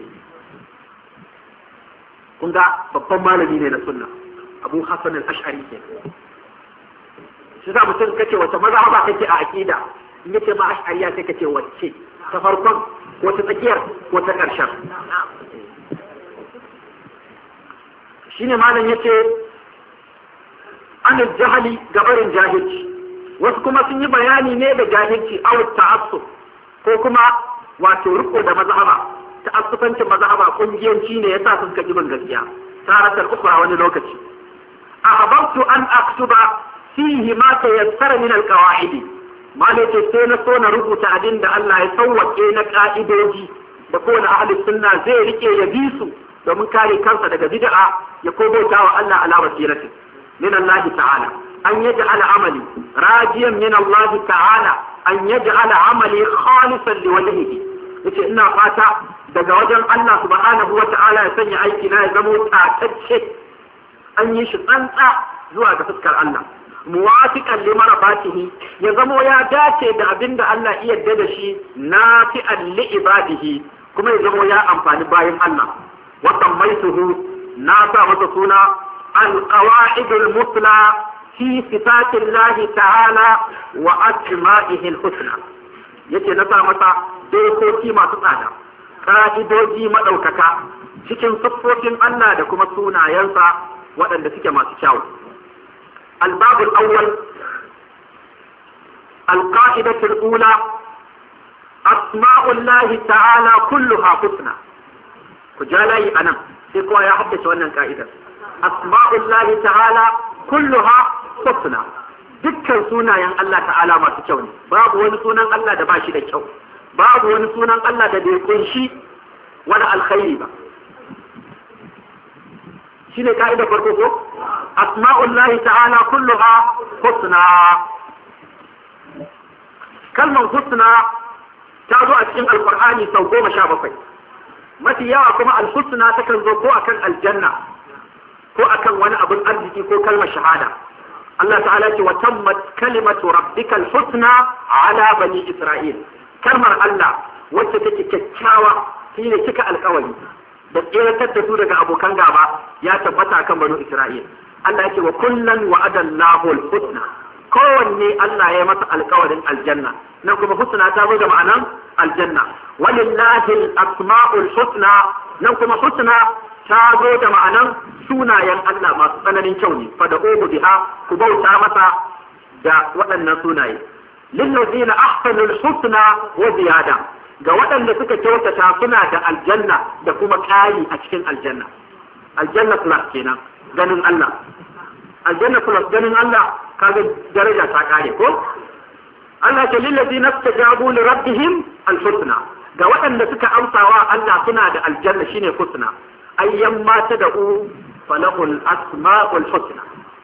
Kun ga babban malami ne na sunna Abu Hasan al-Ash'ari ke. Shi za mutum kace wace mazhaba kake a aqida in yace ma ash'ariya sai kace wacce ta farkon ko ta tsakiyar ko ta karshen. Shine malam yace an jahili gabarin jahilci wasu kuma sun yi bayani ne da jahilci aw ta'assub ko kuma wato riko da mazhaba ta'assufancin mazhaba kungiyanci ne yasa sun kaji ban gaskiya taratar ukra wani lokaci ahbabtu an aktuba fihi ma tayassara min alqawaid malaka sai na so na rubuta abin da Allah ya sauwake na ka'idoji da kowane ahli sunna zai rike ya bi su domin kare kansa daga bid'a ya kobota wa Allah ala basirati min Allah ta'ala an yaj'ala amali rajiyan min Allah ta'ala an yaj'ala amali khalisan liwajhihi yace ina fata daga wajen Allah subhanahu wa ta'ala ya sanya aiki na ya zama tatacce an yi shi tsantsa zuwa ga fuskar Allah muwafiqan limarabatihi ya zamo ya dace da abinda Allah iya yarda da shi nafi'an li ibadihi kuma ya zamo ya amfani bayan Allah wa sammaituhu na sa masa suna al-qawaid al-musla fi sifati Allah ta'ala wa asma'ihi al-husna yace na sa masa dokoki masu tsada ka'idoji madaukaka cikin siffofin Allah da kuma sunayensa waɗanda suke masu kyau. الباب الأول القاعدة الأولى أسماء الله تعالى كلها حسنى كجالي أنا sai kowa ya haddace wannan ka'idar. Asma'ullahi ta'ala kulluha husna. Dukkan sunayen Allah ta'ala masu kyau ne. Babu wani sunan Allah da ba shi da kyau. Babu wani sunan Allah da bai kunshi wani alkhairi ba. Shine ka'idar farko ko? Asma'ullahi ta'ala kulluha husna. Kalmar husna ta zo a cikin Alƙur'ani sau 17. Mafi yawa kuma al-husna takan zo ko akan aljanna ko akan wani abin arziki ko kalmar shahada. Allah ta'ala ce wa tammat kalimatu rabbikal husna ala bani Isra'il. Kalmar Allah wacce take kyakkyawa shine cika alƙawari da tsiratar da su daga abokan gaba ya tabbata kan bani Isra'il. Allah ya ce wa kullan wa'adallahu al-husna. Kowanne Allah ya masa alƙawarin aljanna. Nan kuma husna ta zo da ma'anan aljanna. Walillahi al-asma'ul husna. Nan kuma husna ta zo da ma'anan sunayen Allah masu tsananin kyau ne. Fa da biha ku bauta masa da waɗannan sunaye. Lillazina ahsanul husna wa ziyada. Ga waɗanda suka kyautata suna da aljanna da kuma ƙari a cikin aljanna. Aljanna plus kenan ganin Allah. Aljanna plus ganin Allah kaga daraja ta kare ko? Allah ce lillazina istajabu li rabbihim al-husna. Ga waɗanda suka amsawa Allah suna da aljanna shine husna. Ayyan ma tad'u falahul asma'ul husna.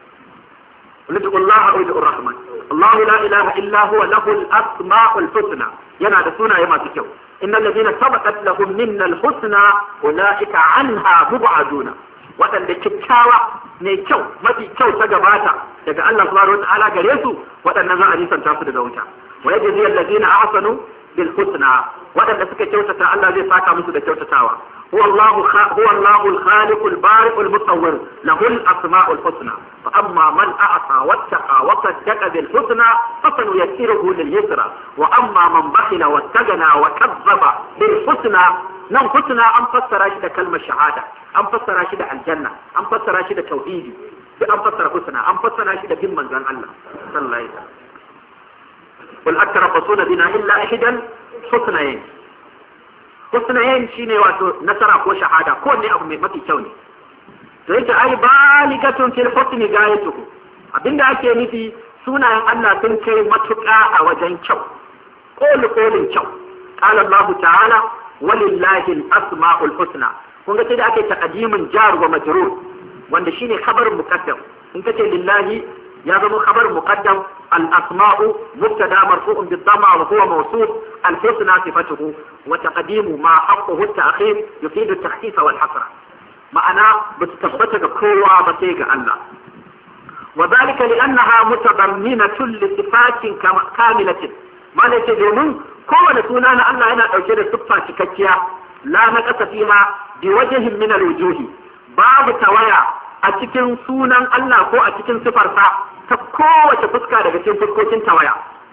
Ud'u Allah aw ud'u Rahman. Allah la ilaha illa huwa lahul asma'ul husna. Yana da sunaye masu kyau. Innal ladina sabaqat lahum minna al-husna ulaika anha mub'aduna. Waɗanda kyakkyawa ne kyau mafi kyau ta gabata daga Allah subhanahu wa ta'ala gare su waɗannan za a nisanta su daga wuta. Wa yajzi alladhina ahsanu bil husna. Waɗanda suka kyautata Allah zai saka musu da kyautatawa. هو الله الخالق البارئ المصور له الأسماء الحسنى فأما من أعطى واتقى وصدق بالحسنى فسنيسره لليسرى وأما من بخل واستغنى وكذب بالحسنى نعم حسنى أن فسر شيء كلمة شهادة أن فسر شيء الجنة أن فسر شيء توحيد أن فسر حسنى أن فسر شيء بمن زن الله صلى الله عليه وسلم قل أتربصون بنا إلا إحدى الحسنيين. husnayn shine wato nasara ko shahada ko ne abu mai mafi kyau ne to yake ai baligatun fil husni gayatuhu abinda ake nufi sunayen Allah sun kai matuƙa a wajen kyau kolin kyau qala Allah ta'ala walillahi al-asma'ul husna kun ga sai da ake taqdimin jar wa majrur wanda shine khabar muqaddam in kace lillahi ya zama khabar muqaddam al-asma'u mubtada marfu'un bid-dhamma wa huwa mawsuf الحسنى صفته وتقديم ما حقه التأخير يفيد التخفيف والحصر معنى بتثبت قوة بتيجا الله وذلك لأنها متضمنة لصفات كاملة ما ليس دون قوة سنان الله هنا أوجد صفة كتيا لا نقص فيها بوجه من الوجوه باب توايا أتكن سنان الله كو أتكن صفر تقوة فسكا لكن فسكوتين توايا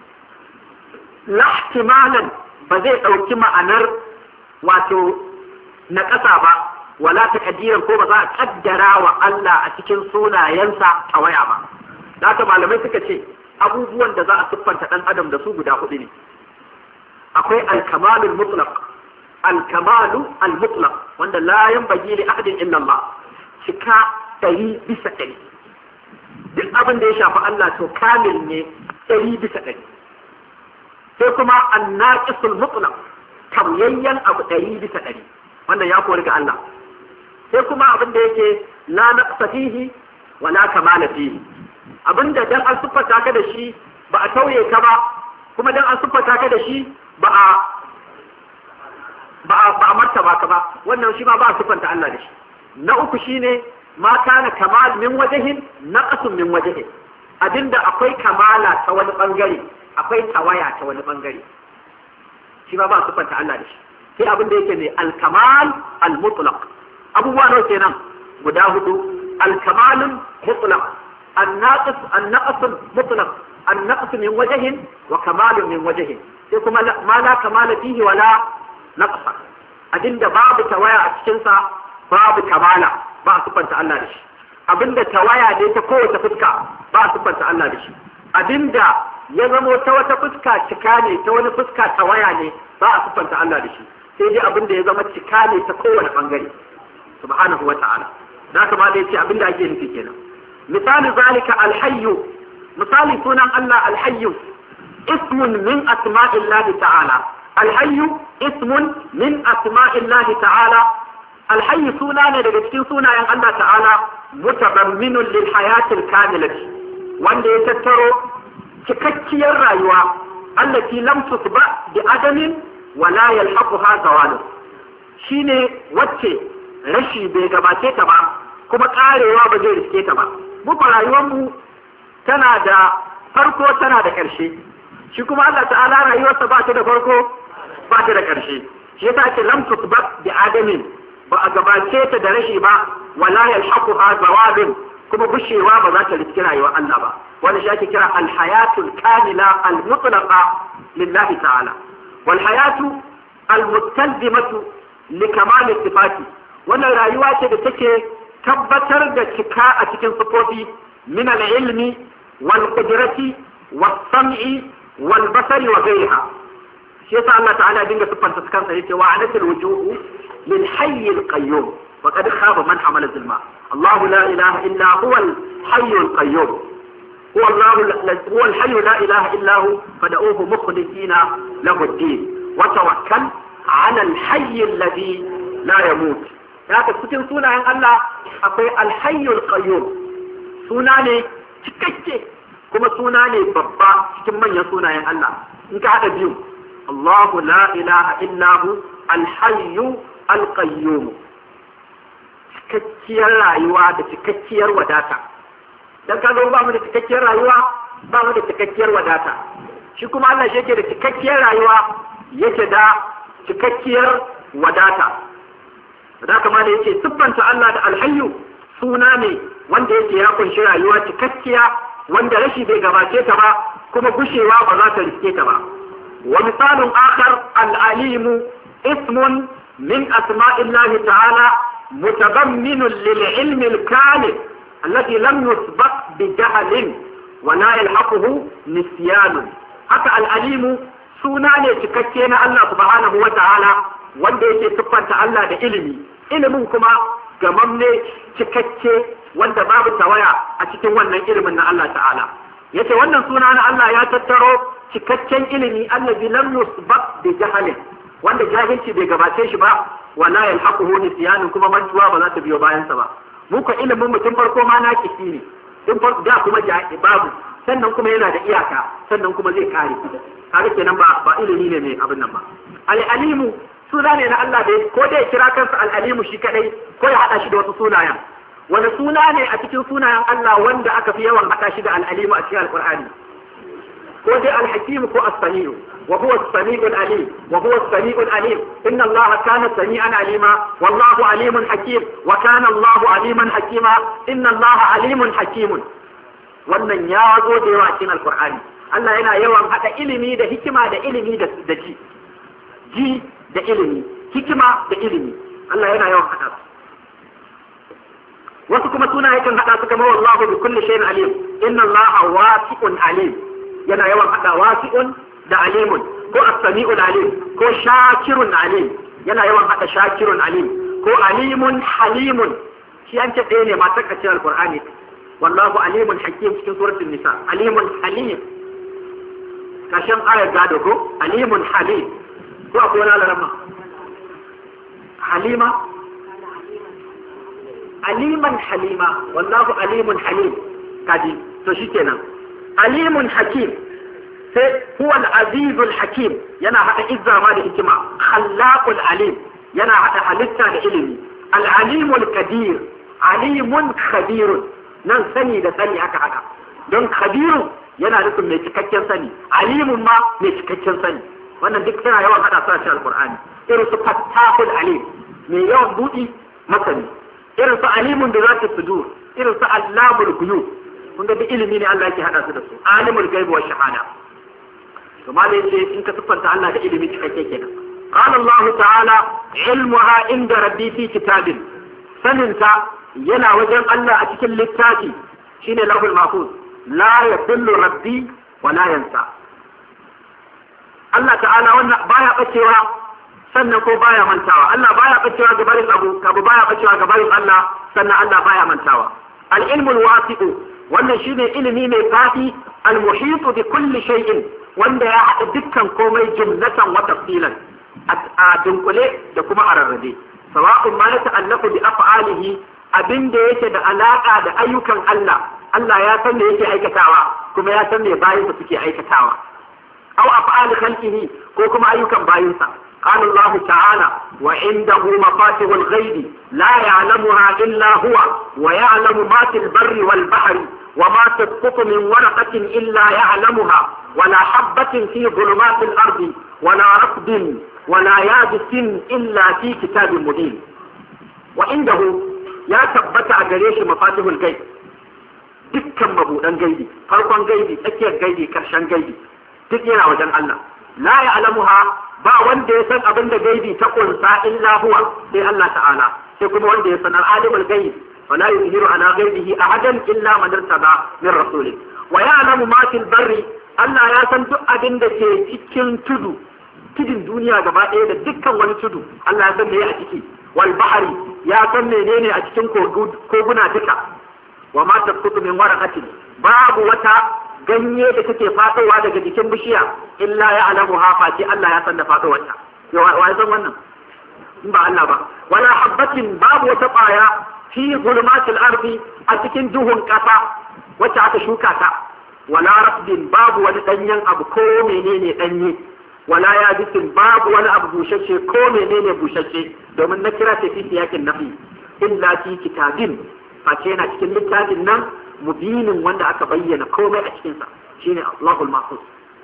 la ihtimalan ba zai ɗauki ma'anar wato na ƙasa ba wala takdiran ko ba za a kaddara wa Allah a cikin sunayensa a waya ba. Haka malamai suka ce abubuwan da za a siffanta ɗan adam da su guda hudu ne. Akwai al-kamalul mutlaq, al-kamalu al-mutlaq wanda la yanbaghi li ahadin illa Allah. Cika 100%. Duk abin da ya shafi Allah to kamil ne 100%. sai kuma annaqisul mutlaq tamyayyan abu 100% wannan ya kori ga Allah sai kuma abin da yake la naqsa fihi wala kamala fihi abinda dan an siffata ka da shi ba a tauye ka ba kuma dan an siffata ka da shi ba a martaba ka ba wannan shi ma ba a siffanta Allah da shi. Na uku shine ma kana kamal min wajhin naqasun min wajhin abinda akwai kamala ta wani bangare akwai tawaya ta wani bangare shi ba su fanta Allah da shi sai abin da yake ne al-kamal al-mutlaq abubuwa nawa kenan guda hudu al-kamal mutlaq an-naqs mutlaq an-naqs min wajhin wa kamal min wajhin sai kuma ma la kamala fihi wala naqsa abinda babu tawaya a cikin sa babu kamala ba su fanta Allah da shi abinda tawaya ne ta kowace fuska ba su fanta Allah da shi abinda ya zamo ta wata fuska cika ne ta wani fuska tawaya ne ba a siffanta Allah da shi sai dai abin da ya zama cika ne ta kowane bangare subhanahu wa ta'ala. Da kama da yace abinda ake nufi kenan. Misali zalika alhayyu, misali sunan Allah alhayyu ismun min asma'illahi ta'ala. Alhayyu ismun min asma'illahi ta'ala. Alhayyu suna ne daga cikin sunayen Allah ta'ala mutabamminun lil hayatil kamilati, wanda ya tattaro cikakkiyar rayuwa allati lam tusba bi adamin wala yalhaquha zawalun, shine wacce rashi bai gabace ta ba kuma karewa ba zai riske ta ba. Muka rayuwar mu tana da farko tana da ƙarshe, shi kuma Allah ta'ala rayuwarsa ba ta da farko ba ta da ƙarshe. Shi yasa ce lam tusba bi adamin, ba a gabace ta da rashi ba, wala yalhaquha zawalun, kuma gushewa ba za ta riske rayuwar Allah ba. wanda shi ake kira alhayatul kamila almutlaqa lillahi ta'ala, wal hayatu almustalzimatu likamal sifati. Wannan rayuwa ce da take tabbatar da cika a cikin sifofi min al-ilmi wal qudrati was sam'i wal basari wa ghayriha. shi yasa Allah ta'ala dinga siffanta kansa yace wa anatil wujuhu lil hayy al qayyum wa qad khaba man hamala zulma. Allah la ilaha illa huwa al hayy al qayyum. هو الحي لا إله إلا هو فدعوه مخلصين له الدين وتوكل على الحي الذي لا يموت. haka cikin sunayen Allah akwai alhayyul qayyum, suna ne cikakke kuma suna ne babba cikin manyan sunayen Allah. In ka haɗa biyu, Allahu la ilaha illa hu alhayyu alqayyum, cikakkiyar rayuwa da cikakkiyar wadata. Dan ka zo ba mu da cikakkiyar rayuwa ba mu da cikakkiyar wadata, shi kuma Allah shi yake da cikakkiyar rayuwa yake da cikakkiyar wadata. Da kama da yake siffanta Allah da alhayyu suna ne wanda yake ya kunshi rayuwa cikakkiya wanda rashi bai gabace ta ba kuma gushewa ba za ta riske ta ba. Wa misalun akhar al-alimu ismun min asma'illahi ta'ala mutadamminun lil ilmi al-kamil التي لم يسبق بجهل ولا يلحقه نسيان. haka al'alimu suna ne cikakke na Allah subhanahu wa ta'ala wanda yake siffanta Allah da ilimi, ilimin kuma gamamme cikakke wanda babu tawaya a cikin wannan ilimin na Allah ta'ala. Yace wannan suna na Allah ya tattaro cikakken ilimi allazi lam yusbaq bi jahalin, wanda jahilci bai gabace shi ba, wala yalhaquhu nisyan, kuma mantuwa ba za ta biyo bayan sa ba. Muka ilimin mutum farko ma na kifi ne, tun farko da kuma babu, sannan kuma yana da iyaka, sannan kuma zai kare. Kaga kenan ba ilimi ne mai abin nan ba. Al-alimu suna ne na Allah da ko da ya kira kansa al-alimu shi kadai ko ya hada shi da wasu sunayen. Wani suna ne a cikin sunayen Allah wanda aka fi yawan hada shi da al-alimu a cikin Al-Qur'ani? Ko dai al-hakim ko as-sami'u. وهو السميع العليم وهو السميع العليم إن الله كان سميعا عليما والله عليم حكيم وكان الله عليما حكيما إن الله عليم حكيم. wannan ya zo da yawa cikin alkur'ani. Allah yana yawan haɗa ilimi da hikima da ilimi da ji da ilimi, hikima da ilimi. Allah yana yawan haɗa su. Wasu kuma suna yakan haɗa su kamar wallahu bi kulli shay'in alim. Inna Allah wasi'un alim. Yana yawan haɗa wasi'un da alimun, ko as-sami'ul alim ko shakirun alim. Yana yawan hada shakirun alim ko alimun halimun. Shi an ce ɗaya ne ma takacin alqur'ani. wallahu alimun hakim cikin suratul nisa. Alimun halim kashin ayar gado ko alimun halim ko akwai wani alarama halima aliman halima wallahu alimun halim kaji to shikenan. Alimun hakim sai huwa al-azizul hakim, yana hada izza ma da hikima. Khallaqul alim, yana hada halitta da ilimi. Al-alimul qadir, alimun khabirun, nan sani da sani aka hada. Don khabirun yana nufin mai cikakken sani, alimun ma mai cikakken sani. Wannan duk yana yawan hada su a cikin Al-Qur'ani. Irin su fattahul alim, mai yawan budi masani. Irin su alimun da zata sudur, irin su allamul ghuyub. Kun ga duk ilimi ne Allah yake hada su da su. Alimul ghaib wa shahada. kuma da yace in ka siffanta Allah da ilimi cikakke kenan. Qala Allah ta'ala ilmuha inda rabbi fi kitabin, saninta yana wajen Allah a cikin littafi shine lahul mahfuz, la yadullu rabbi wa la yansa. Allah ta'ala wannan baya bacewa sannan ko baya mantawa. Allah baya bacewa ga barin abu baya bacewa ga barin Allah, sannan Allah baya mantawa. Al-ilmul wasi'u, wannan shine ilimi mai fadi, al-muhitu bi kulli shay'in, wanda ya haɗa dukkan komai jumlatan wa tafsilan, a dunkule da kuma a rarrabe. Sawa'un ma ya ta'allaqu bi af'alihi, abin da yake da alaka da ayyukan Allah, Allah ya san me yake aikatawa kuma ya san me bayin da suke aikatawa. Aw af'al khalqihi, ko kuma ayyukan bayinsa. قال الله تعالى: وعنده مفاتح الغيب لا يعلمها إلا هو ويعلم ما في البر والبحر وما تسقط من ورقة إلا يعلمها ولا حبة في ظلمات الأرض ولا رطب ولا يابس إلا في كتاب مبين. وعنده يا ثبت أجريش مفاتيح الغيب، dukkan mabudan gaibi, farkon gaibi, tsakiyar gaibi, karshen gaibi, duk yana wajen Allah. La ya'lamuha, ba wanda ya san abin da gaibi ta kunsa illa huwa, sai Allah ta'ala. Sai kuma wanda ya san al-alimul ghaib, wa la yuzhiru ala ghaibihi ahadan illa man irtada min rasulih. Wa ya'lamu ma fil barri, Allah ya san duk abin da ke cikin tudun duniya gaba ɗaya da dukkan wani tudu, Allah ya san me a ciki. Wal bahri, ya san menene a cikin koguna duka. Wa ma tasqutu min waraqatin, babu wata ganye da take fadowa daga jikin bishiya illa ya alamu hafa ce Allah ya san da fadowarta. Wa ya san wannan in ba Allah ba. Wala habbatin, babu wata ƙwaya fi zulumatil ardi, a cikin duhun ƙasa wacce aka shuka ta. Wala rasbin, babu wani danyen abu ko menene danye. Wala yabisin, babu wani abu bushashe ko menene bushashe, domin na kira ta fi siyakin nafi. Illa fi kitabin, face yana cikin littafin nan mubinin wanda aka bayyana komai a cikinsa, shine Allahul Mahfuz.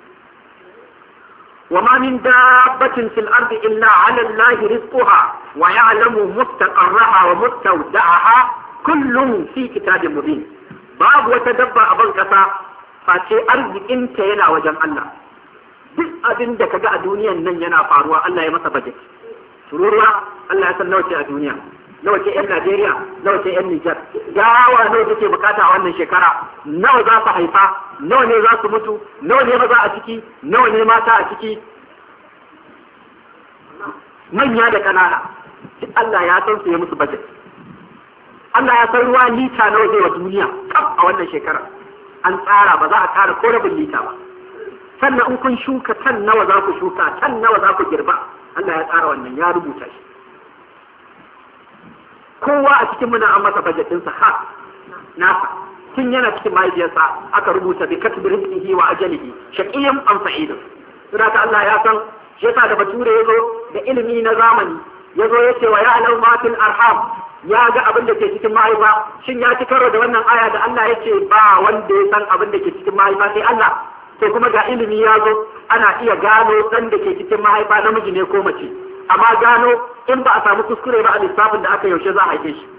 Wa ma min dabbatin fil ardi illa 'ala Allahi rizquha wa ya'lamu mustaqarraha wa mustawda'aha kullun fi kitabin mubin. Babu wata dabba a ban kasa face arzikinta yana wajen Allah. Duk abin da kaga a duniyan nan yana faruwa, Allah ya masa budget. Tururuwa Allah ya san nawa ce a duniya, nawa ce 'yan Najeriya, nawa ce 'yan Nijar, gawa nawa take bukata a wannan shekara, nawa za su haifa, nawa ne za su mutu, nawa ne maza a ciki, nawa ne mata a ciki, manya da kanana, duk Allah ya san su ya musu budget. Allah ya san ruwa lita nawa zai wa duniya kaf a wannan shekara, an tsara ba za a kara ko rabin lita ba. Sannan in kun shuka tan nawa za ku shuka, tan nawa za ku girba, Allah ya tsara wannan, ya rubuta shi. Kowa a cikin muna an masa bajetinsa ha nasa, tun yana cikin mahaifiyarsa aka rubuta bi katbi rizqihi wa ajalihi shaqiyyan am sa'id. Saboda Allah ya san, shi yasa da bature yazo da ilimi na zamani yazo yace wa ya'lamu ma fil arham, ya ga abin da ke cikin mahaifa. Shin ya ci karo da wannan aya da Allah yace ba wanda ya san abin da ke cikin mahaifa sai Allah? To kuma ga ilimi ya zo, ana iya gano dan da ke cikin mahaifa namiji ne ko mace, amma gano in ba a samu kuskure ba a lissafin da aka yaushe za a haife shi.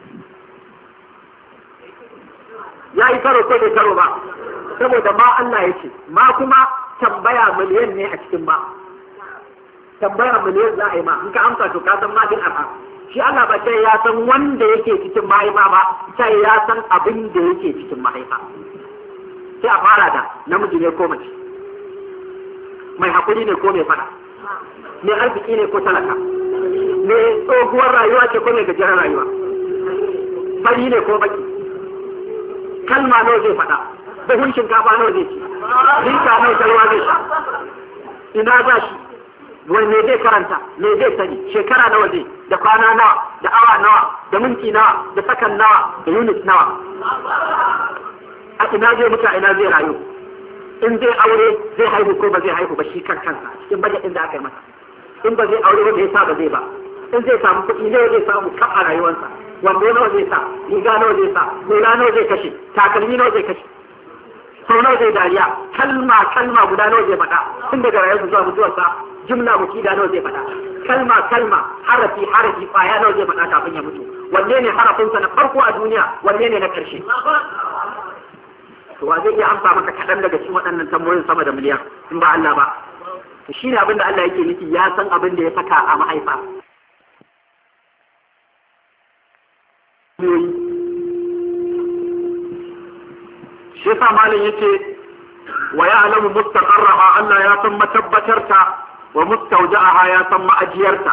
Ya yi karo ko bai karo ba, saboda ma Allah ya ce, ma kuma tambaya miliyan ne a cikin ma. Tambaya miliyan za a yi ma, in ka amsa to ka san ma bin arha. Shi Allah ba sai ya san wanda yake cikin mahaifa ba, sai ya san abin da yake cikin mahaifa. Sai a fara da namiji ne ko mace, mai hakuri ne ko mai fada, mai arziki ne ko talaka, mai tsohuwar rayuwa ce ko mai gajeren rayuwa, fari ne ko baki, kalma nawa zai fada, buhun shinkafa nawa zai ci, lita nawa kalwa zai sha, ina za shi, wanne zai karanta, me zai sani, shekara nawa zai, da kwana nawa, da awa nawa, da minti nawa, da sakan nawa, da unit nawa, a ina zai mutu, a ina zai rayu, in zai aure zai haihu ko ba zai haihu ba, shi kan kansa cikin bajet din da aka yi masa. In ba zai aure ba bai sa ba zai ba, in zai samu kuɗi ne zai samu kaf a rayuwarsa, wando nawa zai sa, riga nawa zai sa, hula nawa zai kashe, takalmi nawa zai kashe, sau nawa zai dariya, kalma guda nawa zai faɗa, tun daga rayuwarsa zuwa mutuwarsa, jumla mukida nawa zai faɗa, kalma harafi ƙwaya nawa zai faɗa kafin ya mutu, wanne ne harafinsa na farko a duniya, wanne ne na ƙarshe. To wa zai iya amsa maka kaɗan daga cikin waɗannan tambayoyin sama da miliyan in ba Allah ba. To shi ne abin da Allah yake nufi, ya san abin da ya saka a mahaifa. Shi yasa malam yake wa ya'lamu mustaqarraha, Allah ya san matabbatarta, wa mustawda'aha ya san ma'ajiyarta,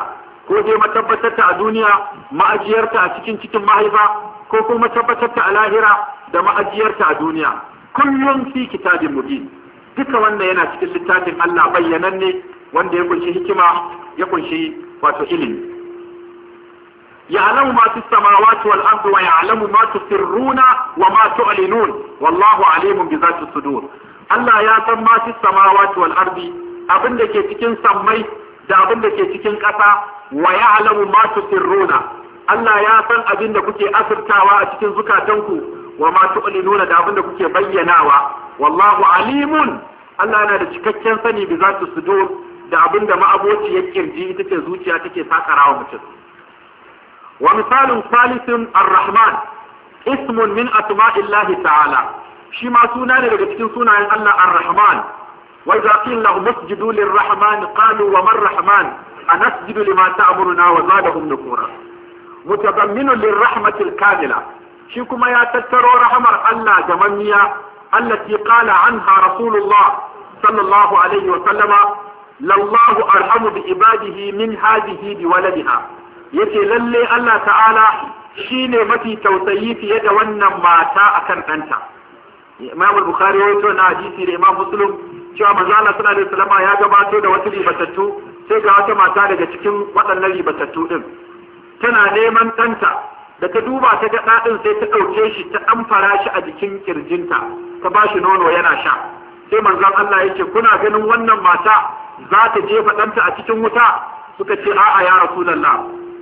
ko dai matabbatar ta a duniya ma'ajiyarta a cikin mahaifa ko kuma tabbatar ta a lahira da ma'ajiyarta a duniya kullum fi kitabin mubin. Duka wanda yana cikin littafin Allah bayyananne wanda ya kunshi hikima ya kunshi wato ilimi. ya'lamu ma fis samawati wal ardi wa ya'lamu ma tusirruna wa ma tu'linun wallahu alimun bi zati sudur. Allah ya san ma fis samawati wal ardi, abin da ke cikin sammai da abin da ke cikin ƙasa, wa ya'lamu ma tusirruna, Allah ya san abin da kuke asirtawa a cikin zukatanku, wa ma tu'linuna da abin da kuke bayyanawa, wallahu alimun, Allah yana da cikakken sani bi zati sudur da abin da ma'aboci ya kirji ita ce zuciya take sakarawa mutum. Wa misalun salisun ar-rahman ismun min asma'illahi ta'ala, shi ma suna ne daga cikin sunayen Allah ar-rahman. وإذا قيل لهم اسجدوا للرحمن قالوا وما الرحمن أنسجد لما تأمرنا وزادهم نفورا. متضمن للرحمة الكاملة، شيكما يا تترو رحمة الله جمنية التي قال عنها رسول الله صلى الله عليه وسلم لله أرحم بعباده من هذه بولدها. يتي للي الله تعالى شيني متي توسيي في يد ونم ماتا أكن أنت. إمام البخاري ويتونا حديثي لإمام مسلم cewa manzo Allah sallallahu alaihi wasallam ya gabato da wasu ribatattu, sai ga wata mata daga cikin waɗannan ribatattu din tana neman ɗanta, da ta duba ta ga ɗaɗin sai ta ɗauke shi ta ɗamfara shi a jikin kirjinta ta ba shi nono yana sha. Sai manzon Allah yake kuna ganin wannan mata za ta jefa ɗanta a cikin wuta? Suka ce a'a ya Rasulullah,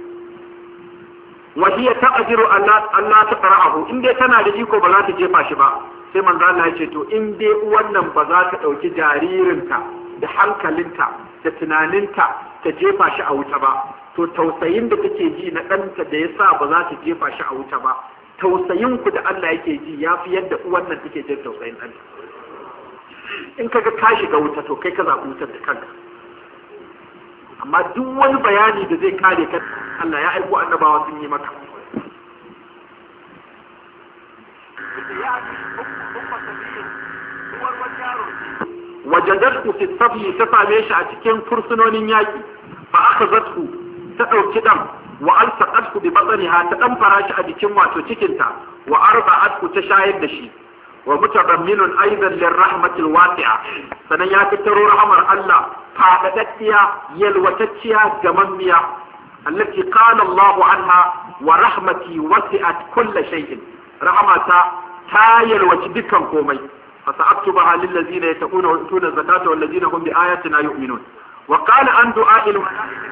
wa hiya taqdiru Allah ta qara'ahu, in dai tana da iko ba za ta jefa shi ba. Sai manzo Allah ya ce to in dai wannan ba za ta ɗauki jaririnta da hankalinta da tunaninta ta jefa shi a wuta ba, to tausayin da take ji na ɗanta da ya sa ba za ta jefa shi a wuta ba, tausayin ku da Allah yake ji ya fi yadda uwan nan take jin tausayin ɗanta. In kaga ka shiga wuta to kai ka zaɓi wutar da kanka. Amma duk wani bayani da zai kare ka, Allah ya aiko annabawa sun yi maka. wajadatu fi sabi ta same shi a cikin fursunonin yaki, fa akhazathu ta dauki dan wa alsaqathu bi batniha ta dan farashi a jikin wato cikinta wa arba'athu ta shayar da shi. wa mutabamminun aidan lirrahmatil wasi'a, sanan ya fitaro rahmar Allah fadadaddiya yalwatacciya gamammiya allati qala Allahu anha wa rahmati wasi'at kull shay'in, rahmata ta yalwaci dukkan komai. فسأكتبها للذين يتقون ويؤتون الزكاة والذين هم بآياتنا يؤمنون. وقال عن دعاء الملائكة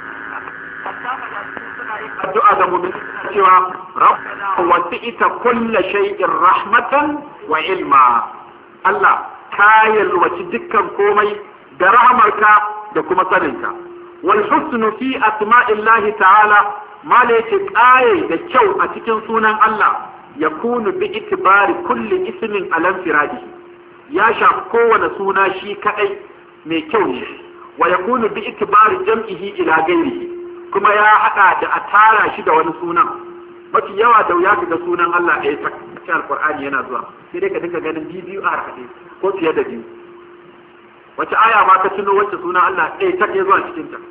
الدعاء المؤمنين ربنا وسعت كل شيء رحمة وعلما. الله كايل وتدكا كومي برحمك دكما سننك. والحسن في أسماء الله تعالى ما ليتك آية دكو أتكن سونا الله yakunu bi itibari kulli ismin alam firadi, ya shafi kowane suna shi kadai mai kyau ne. wa yakunu bi itibari jam'ihi ila gairihi, kuma ya hada da a tara shi da wani sunan. mafi yawa da wuya ga sunan Allah ɗaya ta cikin alqur'ani yana zuwa, sai dai ka dinga ganin biyu a haɗe ko fiye da biyu. wace aya ma ta tuno wacce sunan Allah ɗaya ta zuwa cikin ta?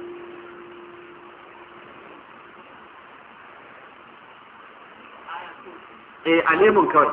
alimun kawai.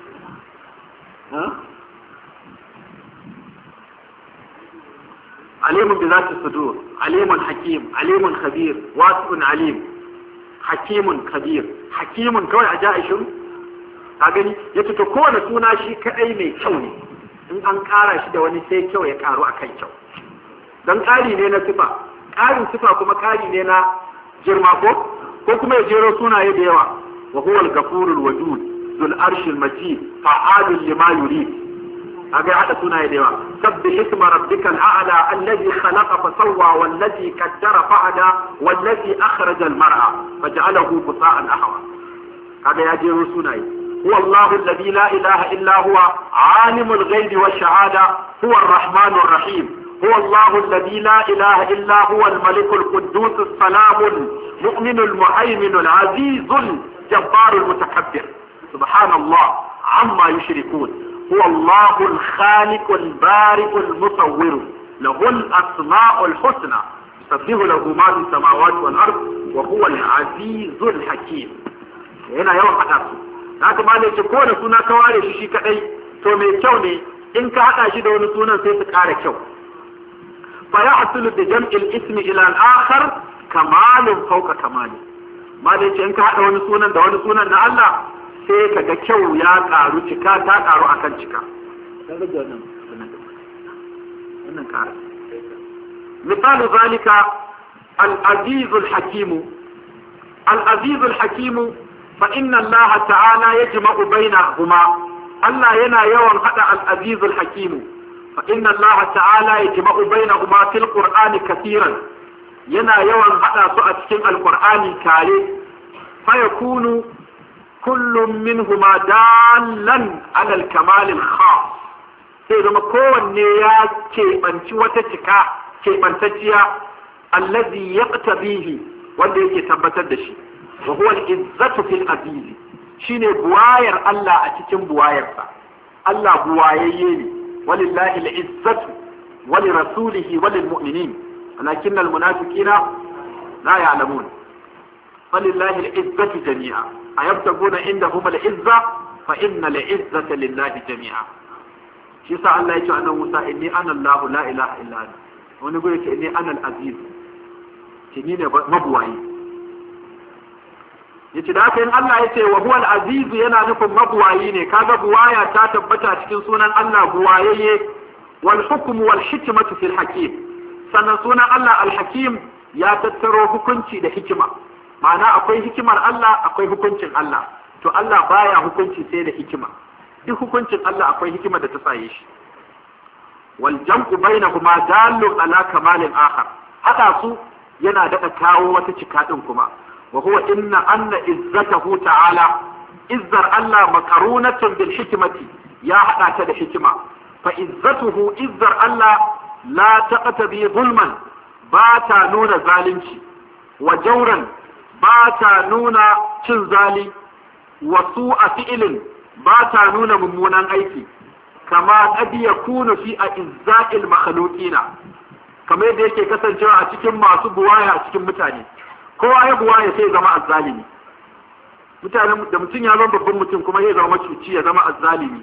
alimun bi zati sudur, alimun hakim, alimun khabir, wasi'un alim, hakimun kabir, hakimun kawai a ja'ishin. ka gani yace to kowane suna shi kadai mai kyau ne, in an kara shi da wani sai kyau ya karu akan kyau. dan kari ne na sifa, karin sifa kuma kari ne na girma ko kuma ya jero sunaye da yawa. وهو الغفور الودود ذو العرش المجيد فعال لما يريد. هذا هذا سنة يدوا. سبح اسم ربك الأعلى الذي خلق فسوى والذي قدر فهدى والذي أخرج المرعى فجعله غثاء أحوى. هذا يجي سنة. هو الله الذي لا إله إلا هو عالم الغيب والشهادة هو الرحمن الرحيم. هو الله الذي لا إله إلا هو الملك القدوس السلام المؤمن المهيمن العزيز الجبار المتكبر سبحان الله عما يشركون. هو الله الخالق البارئ المصور له الأسماء الحسنى yusabbihu lahu ma fi samawati wal ard wa huwa al-azizul hakim. Yana yawan hada su. Haka ma ne ce kowane suna ka ware shi kadai to mai kyau ne, in ka hada shi da wani sunan sai su ƙara kyau. Fa yahsulu bi jam'il ismi ila al-akhar kamalun fawqa kamali. Ma ne ce in ka hada wani sunan da wani sunan na Allah sai ka ga kyau ya karu, cika ta karu akan cika. Wannan ƙara. Misalu zalika al-azizul hakimu. Al-azizul hakimu فإن الله تعالى يجمع بينهما الله ينا يوم هذا العزيز الحكيم فإن الله تعالى يجمع بينهما في القرآن كثيرا ينا يوم هذا سؤال القرآن كالي فيكون كل منهما دالا على الكمال الخاص سيدنا كون يا كيبانتي وتتكا كيبانتجيا الذي يقتضيه wanda yake tabbatar da shi wa huwa al-izzatu fil aziz shine buwayar Allah a cikin buwayarsa. Allah buwayayye ne, walillahi al-izzatu wa li rasulihi wa lil mu'minin walakin al-munafiqina la ya'lamun. Walillahi al-izzatu jami'a ayabtaguna indahum al-izza fa inna al-izzata lillahi jami'a. Shi sa Allah ya ce annabi Musa inni ana Allah la ilaha illa ana, wani gure ce inni ana al-aziz, shi ne mabuwayi. yace da haka in Allah yace wa huwa al-aziz yana nufin mabuwayi ne, kaga buwaya ta tabbata cikin sunan Allah buwayayye. Wal hukmu wal hikmatu fil hakim, sannan sunan Allah al-hakim ya tattaro hukunci da hikima, ma'ana akwai hikimar Allah akwai hukuncin Allah. To Allah baya hukunci sai da hikima, duk hukuncin Allah akwai hikima da ta saye shi. Wal jam'u bainahuma dalun ala kamalin akhar, haka su yana daɗa kawo wata cika din kuma. وهو أن عزته تعالى إزر الله مقرونة بالحكمة يا حتى الحكمة فعزته إزر الله لا تقتضي ظلما باتا نون ظالمشي وجورا باتا نون شنزالي وسوء فعل باتا نون ممونا أيكي كما قد يكون في أعزاء المخلوقين كما يديك كسن جاء أتكم ما سبوايا أتكم متاني kowa ya buwa ya sai zama azzalimi. Mutanen da mutum ya zama babban mutum kuma ya zama macuci ya zama azzalimi.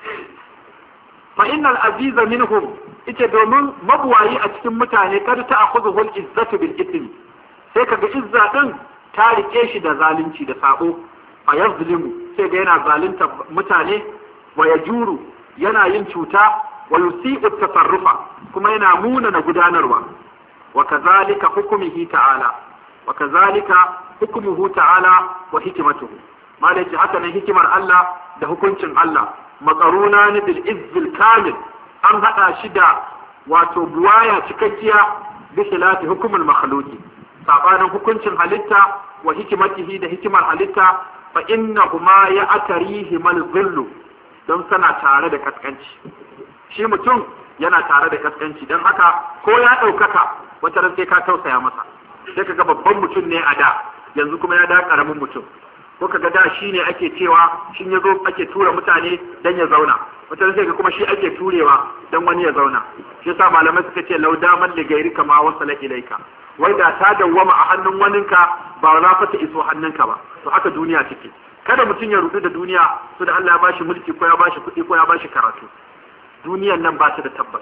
Fa innal aziza minhum, ita domin mabuwayi a cikin mutane kada ta akhudhu al izzatu bil ithmi, sai kaga izza din ta rike shi da zalunci da sabo. Fa yazlimu, sai ga yana zalunta mutane, wa yajuru yana yin cuta, wa yusi'u tasarrufa kuma yana muna na gudanarwa. Wa kadhalika hukmuhu ta'ala, وكذلك حكمه تعالى وحكمته ما ليس حتى حكمة الله ده حكمة الله مقرونان بالعز الكامل أم هذا شدة وتبوايا تكتيا بخلاف حكم المخلوق سابانا حكمة حلتا وحكمته ده حكمة حلتا فإنهما يأتريهما الظل don sana tare da kaskanci. Shi mutum yana tare da kaskanci don haka ko ya ɗaukaka wata ran sai ka tausaya masa. Sai kaga babban mutum ne a da, yanzu kuma ya da karamin mutum, ko kaga da shi ne ake cewa shi ya zo ake tura mutane dan ya zauna, wata sai ga kuma shi ake turewa dan wani ya zauna. Shi yasa malamai suka ce lauda man li gairi kama wasala ilaika, wai da ta dawwama a hannun waninka ba za fa ta iso hannunka ba. To haka duniya take, kada mutum ya rudu da duniya su da Allah ya bashi mulki ko ya bashi kuɗi ko ya bashi karatu. Duniyan nan ba ta da tabbas.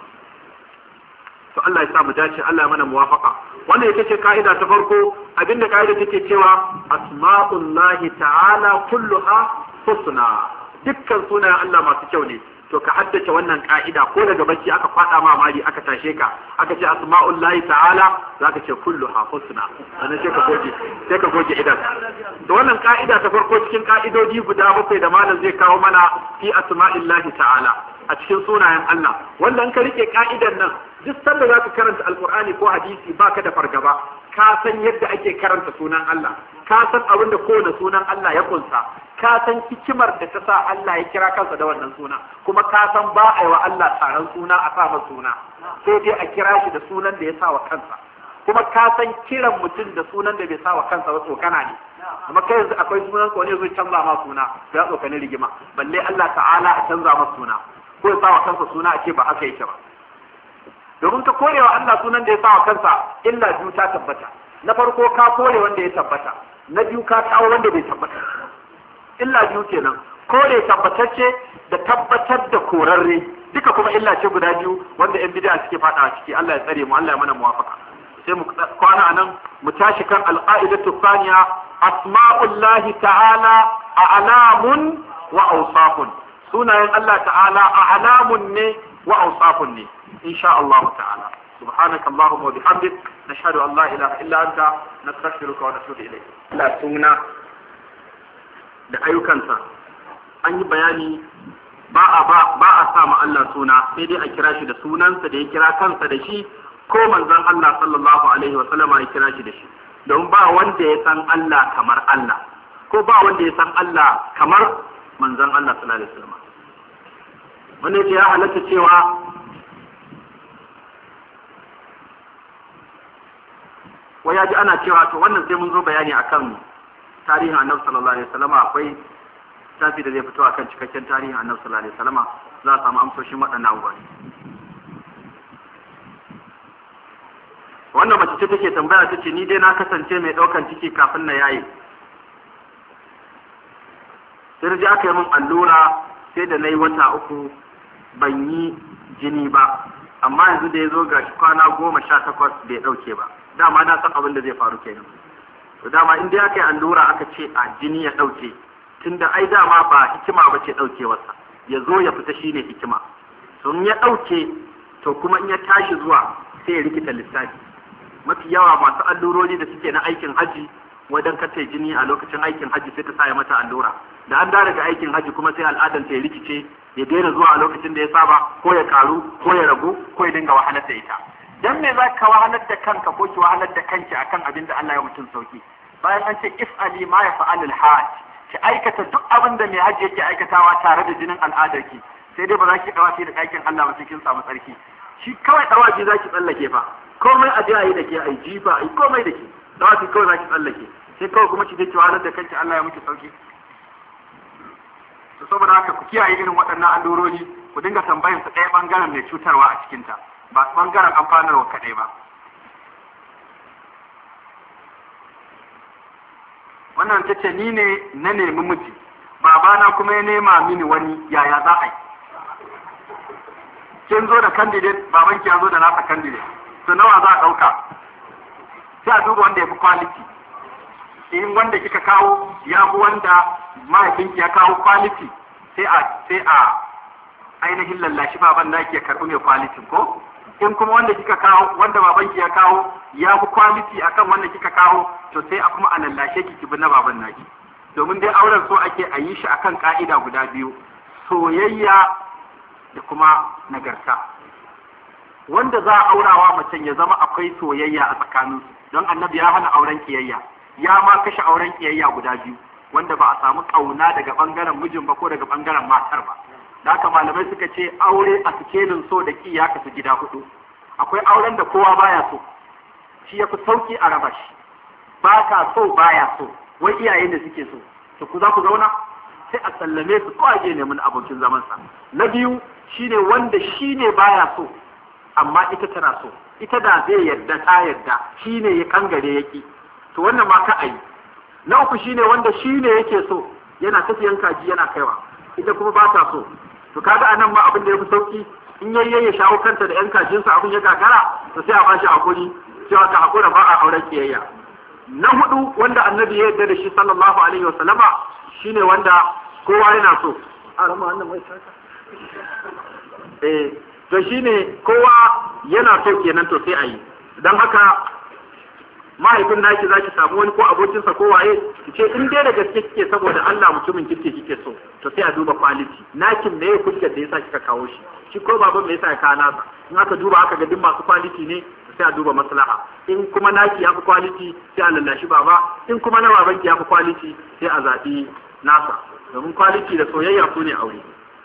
To Allah ya sa mu dace, Allah ya mana muwafaqa. Wannan ita ce ka'ida ta farko, abinda ka'ida take cewa asma'ullahi ta'ala kulluha husna, dukkan sunayen Allah masu kyau ne. To ka haddace wannan ka'ida, ko daga bacci aka kwada ma mari aka tashe ka aka ce asma'ullahi ta'ala, zaka ce kulluha husna, sannan sai ka goge idan. To wannan ka'ida ta farko cikin ka'idoji guda 7 da malam zai kawo mana fi asma'illahi ta'ala a cikin sunayen Allah, wanda in ka rike ka'idan nan duk sanda za ka karanta alkur'ani ko hadisi baka da fargaba, ka san yadda ake karanta sunan Allah, ka san abin da kowane sunan Allah ya kunsa, ka san hikimar da ta sa Allah ya kira kansa da wannan suna, kuma ka san ba a yi wa Allah taron suna a sa masa suna, sai dai a kira shi da sunan da ya sa wa kansa, kuma ka san kiran mutum da sunan da bai sa wa kansa ba tsokana ne. Amma kai yanzu akwai sunan ko ne zai canza ma suna, ya tsokani rigima, balle Allah ta'ala a canza masa suna ko ya sa wa kansa suna a ce ba haka yake ba. domin ka kore wa Allah sunan da ya sa wa kansa illa biyu ta tabbata. Na farko ka kore wanda ya tabbata, na biyu ka kawo wanda bai tabbata. Illa biyu kenan, kore tabbatacce da tabbatar da korarre, duka kuma illa ce guda biyu wanda yan bid'a suke fada a ciki. Allah ya tsare mu, Allah ya mana muwafaka. Sai mu kwana anan mu tashi kan al-qa'idatu thaniya, asma'ullahi ta'ala a'lamun wa awsafun. Sunayen Allah ta'ala a'lamun ne wa awsafun ne insha Allah ta'ala. Subhanaka Allahumma wa bihamdik nashhadu an la ilaha illa anta nastaghfiruka wa natubu ilayk. Allah suna da ayyukansa an yi bayani ba a sa ma Allah suna, sai dai a kira shi da sunansa da ya kira kansa da shi, ko manzon Allah sallallahu alaihi wa sallama ya kira shi da shi. Don ba wanda ya san Allah kamar Allah, ko ba wanda ya san Allah kamar manzon Allah sallallahu alaihi wa sallama. Wanda ya halatta cewa wai ya ji ana cewa to wannan sai mun zo bayani akan tarihin Annabi sallallahu alaihi wasallam. Akwai tafi da zai fito akan cikakken tarihin Annabi sallallahu alaihi wasallam, za a samu amsoshin waɗannan abubuwa. Wannan mace ce take tambaya, tace ni dai na kasance mai ɗaukan ciki kafin na yaye, sai da aka yi min allura, sai da na yi wata 3 ban yi jini ba, amma yanzu da ya zo ga kwana 18 bai ɗauke ba. Dama na san abin da zai faru kenan. To dama in dai aka yi allura aka ce a jini ya ɗauke, tunda ai dama ba hikima ba ce ɗaukewarsa, ya zo ya fita shine hikima. To in ya ɗauke, to kuma in ya tashi zuwa sai ya rikita lissafi. Mafi yawa masu allurori da suke na aikin haji, wajen kace jini a lokacin aikin haji sai ta sa ya mata allura, da an daga aikin haji kuma sai al'adar ta ya rikice, ya daina zuwa a lokacin da ya saba, ko ya karu ko ya ragu ko ya dinga wahalar da ita. Dan me za ka wahalar da kanka ko ki wahalar da kanki akan abin da Allah ya mutum sauki? Bayan an ce if'ali ma yaf'alul hajj, ki aikata duk abin da mai haji yake aikatawa tare da jinin al'adarki, sai dai ba za ki dawafi da ɗakin Allah ba sai kin samu tsarki. Shi kawai dawafi za ki tsallake fa, komai a je a yi da ke, a yi jifa, a yi komai da ke, dawafi kawai za ki tsallake, sai kawai kuma ki je ki wahalar da kanki Allah ya mutu sauki. To saboda haka ku kiyaye irin waɗannan allurori, ku dinga tambayin su ɗaya ɓangaren mai cutarwa a cikinta, ba ɓangaren amfanarwa kaɗai ba. Wannan ta ce ni ne na nemi miji, babana kuma ya nema mini wani, yaya za a yi? Kin zo da candidate, babanki ya zo da nasa candidate, to nawa za a ɗauka? Sai a duba wanda ya fi quality. In wanda kika kawo ya fi wanda mahaifinki ya kawo quality, sai a ainihin lallashi baban naki ya karɓi mai quality ko? In kuma wanda kika kawo, wanda babanki ya kawo ya fi quality akan wanda kika kawo, to sai a kuma a lallashe ki bi na baban naki. Domin dai auren so ake a yi shi akan ka'ida guda biyu, soyayya da kuma nagarta. Wanda za a aurawa macen ya zama akwai soyayya a tsakaninsu, don Annabi ya hana auren kiyayya, ya ma kashe auren kiyayya guda biyu, wanda ba a samu ƙauna daga ɓangaren mijin ba ko daga ɓangaren matar ba. Da haka malamai suka ce aure a sikelin so da ki ya kasu gida 4. Akwai auren da kowa baya so, shi ya fi sauki a raba shi, ba ka so baya so, wai iyayen da suke so, to ku za ku zauna sai a sallame su ko a je neman abokin zamansa. Na biyu shine wanda shine baya so amma ita tana so, ita da zai yarda ta yarda, shine ya kangare yaki, to wannan ma ka ayi. Na uku shine wanda shine yake so, yana tafiyan kaji yana kaiwa, ita kuma ba ta so. To kaga anan ma abin da yafi sauki, in ya shawo kanta da yan kajinsa abin ya gagara, to sai a bashi hakuri cewa ta hakura ba a auren kiyayya. Na 4 wanda Annabi ya yarda da shi sallallahu alaihi wasallama shine wanda kowa yana so. A rama wannan mai saka. To shine kowa yana so kenan, to sai a yi. Dan haka mahaifin naki zaki samu wani ko abokinsa ko waye, ki ce in dai da gaske kike saboda Allah mutumin kirki kike so, to sai a duba quality. Nakin me ya hujjar da yasa kika kawo shi? Shi ko baban me yasa ya kawo nasa? In aka duba aka ga duk masu quality ne, sai a duba maslaha. In kuma naki ya fi quality sai a lallashi baba, in kuma na babanki ya fi quality sai a zaɓi nasa. Domin quality da soyayya su ne aure.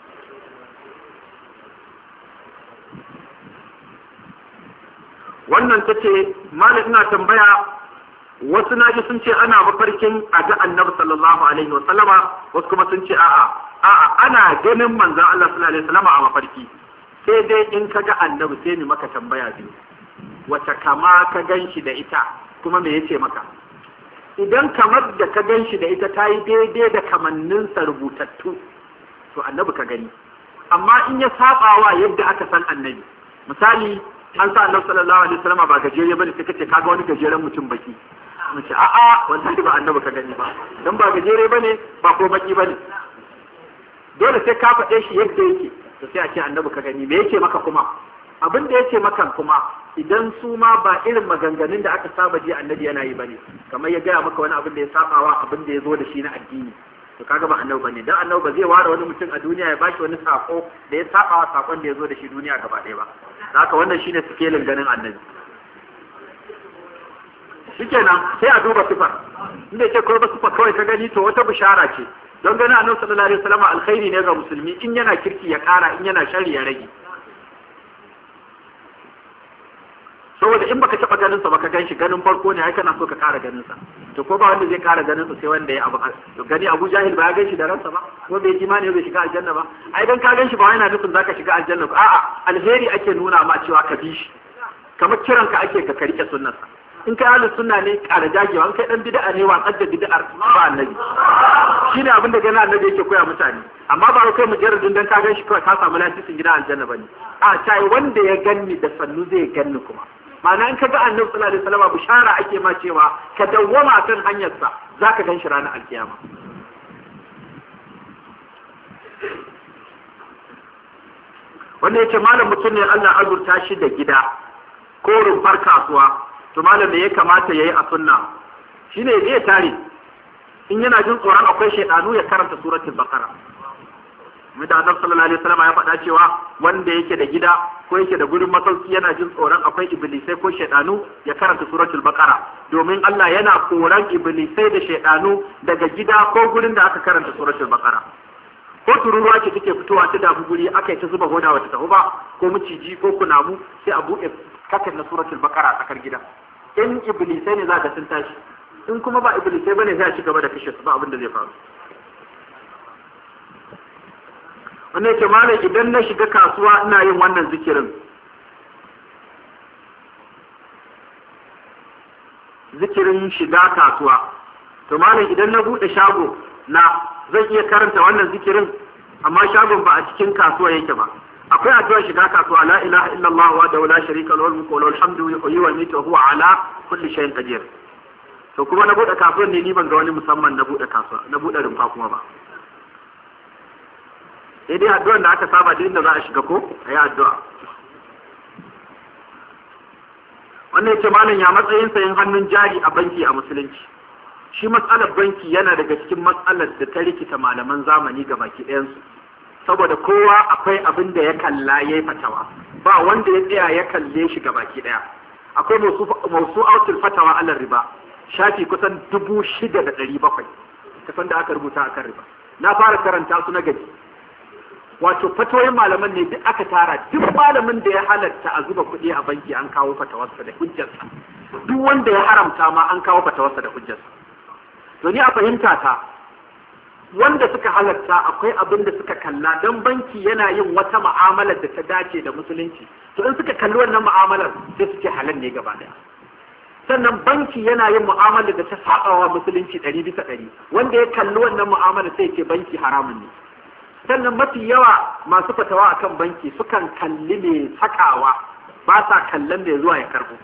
Wannan ta ce malam ina tambaya, wasu naji sun ce ana mafarkin a ga Annabi sallallahu alaihi wasallama, wasu kuma sun ce a'a ana ganin manzon Allah sallallahu alaihi wasallama a mafarki. sai dai in ka ga annabi sai ni maka tambaya biyu, wace kama ka gan shi da ita kuma me yace maka? Idan kamar da ka gan shi da ita ta yi daidai da kamanninsa rubutattu, to annabi ka gani. Amma in ya sabawa yadda aka san annabi, misali an sa annabi sallallahu alaihi wasallam ba gajere bane, sai kace kaga wani gajeren mutum baki, mu ce a'a wallahi ba annabi ka gani ba, dan ba gajere bane ba ko baki bane. Dole sai ka faɗe shi yadda yake, to sai a ce annabi ka gani. Me yake maka kuma? Abin da yake maka kuma idan su ma ba irin maganganun da aka saba ji annabi yana yi bane, kamar ya gaya maka wani abin da ya sabawa abin da ya zo da shi na addini, to kaga ba annabi bane. Dan annabi ba zai ware wani mutum a duniya ya bashi wani sako da ya sabawa sakon da ya zo da shi duniya gaba ɗaya ba. Haka wannan shine sikelin ganin annabi. Shikenan sai a duba sifar, inda yake ko ba sifar kawai ka gani to wata bishara ce. Don ganin annabi sallallahu alaihi wasallam alkhairi ne ga musulmi, in yana kirki ya kara, in yana shari ya rage. Saboda in baka taba ganin sa baka ganshi ganin farko ne, ai kana so ka kara ganin sa. To ko ba wanda zai kara ganin sa sai wanda ya abu. To gani Abu Jahil ba ya ganshi da ransa ba, ko bai imani bai shiga aljanna ba. Ai dan ka ganshi ba yana nufin zaka shiga aljanna ba. A'a, alheri ake nuna ma cewa ka bi shi. Kamar kiran ka ake ka karike sunnar sa. In kai ahlus sunna ne kara dagewa, in kai dan bid'a ne wa kadda bid'ar ba annabi. Shine abin da gani annabi yake koya mutane. Amma ba kai mujarradin dan ka ganshi kawai ka samu lasisin gidan aljanna bane. A sai wanda ya ganni da sannu zai ganni kuma. Ma'ana in ka ga annabi sallallahu alaihi wasallam bishara ake ma cewa ka dawwama kan hanyarsa zaka gan shi ranar alkiyama. Wanda yake malam mutum ne Allah azurta shi da gida ko rumfar kasuwa, to malam me ya kamata yayi a sunna? Shine ya tare. In yana jin tsoron akwai shaydanu ya karanta suratul baqara. Muda Annabi sallallahu alaihi wasallam ya faɗa cewa wanda yake da gida ko yake da gurin masauki yana jin tsoron akwai iblisai ko shaydanu ya karanta suratul baqara, domin Allah yana koran iblisai da shaydanu daga gida ko gurin da aka karanta suratul baqara. Ko tururuwa ce take fitowa ta dafu guri aka yi ta zuba hoda wata tafi ba, ko miciji ko kunamu, sai a buɗe kakan na suratul baqara a tsakar gida. In iblisai ne za ka sun tashi, in kuma ba iblisai bane sai a ci gaba da kashe su, ba abin da zai faru. Wanda yake malam idan na shiga kasuwa ina yin wannan zikirin shiga kasuwa, to malam idan na bude shago na zan iya karanta wannan zikirin, amma shagon ba a cikin kasuwa yake ba. Akwai addu'ar shiga kasuwa, la ilaha illallah wa la sharika lahu mulku wa lahu alhamdu yuhyi wa yumiitu wa huwa ala kulli shay'in qadir. To kuma na bude kasuwar ne, ni ban ga wani musamman na bude kasuwa, na bude rumfa kuma ba. Sai dai addu'ar da aka saba da inda za a shiga ko a yi addu'a. Wannan yake malam ya matsayin sayin hannun jari a banki a musulunci. Shi matsalar banki yana daga cikin matsalar da ta rikita malaman zamani ga baki ɗayansu. Saboda kowa akwai abin da ya kalla ya yi fatawa, ba wanda ya tsaya ya kalle shi ga baki ɗaya. Akwai mawsu'atul fatawa alar riba, shafi kusan 6,700 kasan da aka rubuta akan riba. Na fara karanta su na gaji. Wato fatoyin malaman ne duk aka tara, duk malamin da ya halatta a zuba kuɗi a banki an kawo fatawarsa da hujjarsa, duk wanda ya haramta ma an kawo fatawarsa da hujjarsa. To ni a fahimta ta, wanda suka halatta akwai abin da suka kalla, don banki yana yin wata mu'amalar da ta dace da musulunci, to in suka kalli wannan mu'amalar sai suke halal ne gaba daya. Sannan banki yana yin mu'amalar da ta sabawa musulunci 100%, wanda ya kalli wannan mu'amalar sai ke banki haramun ne. Sannan mafi yawa masu fatawa akan banki sukan kalli mai sakawa, ba sa kallon mai zuwa ya karbo.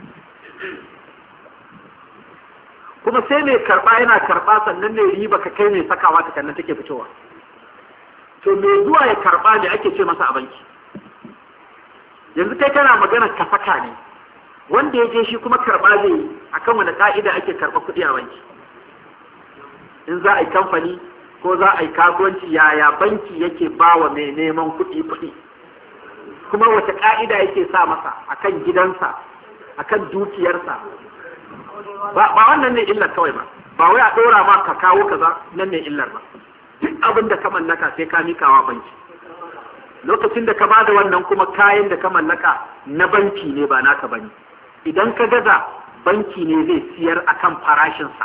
Kuma sai mai karba yana karba sannan mai riba ka kai mai sakawa ta kannan take fitowa. To mai zuwa ya karba ne ake ce masa a banki. Yanzu kai kana magana ka saka ne, wanda ya je shi kuma karba zai yi akan wani ka'ida ake karba kuɗi a banki. In za a yi kamfani ko za a yi kasuwanci, yaya banki yake ba wa mai neman kuɗi, kuma wata ƙa'ida yake sa masa akan gidansa, akan dukiyarsa. Ba wannan ne illar kawai ba wai a ɗora ma ka kawo kaza nan ne illar ba. Duk abin da ka mallaka sai ka mikawa banki. Lokacin da ka ba da wannan kuma kayan da ka mallaka na banki ne ba naka bane. Idan ka gaza, banki ne zai siyar akan farashinsa.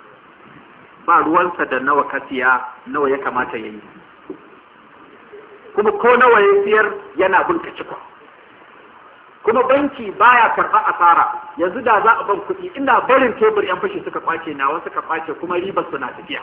Ba ruwansa da nawa ka siya, nawa ya kamata ya yi. kuma ko nawa ya siyar yana bin ka cikon. Kuma banki baya karɓar asara. Yanzu da za a ban kuɗi ina barin tebur yan fashi suka kwace nawa suka kwace kuma ribar su na tafiya.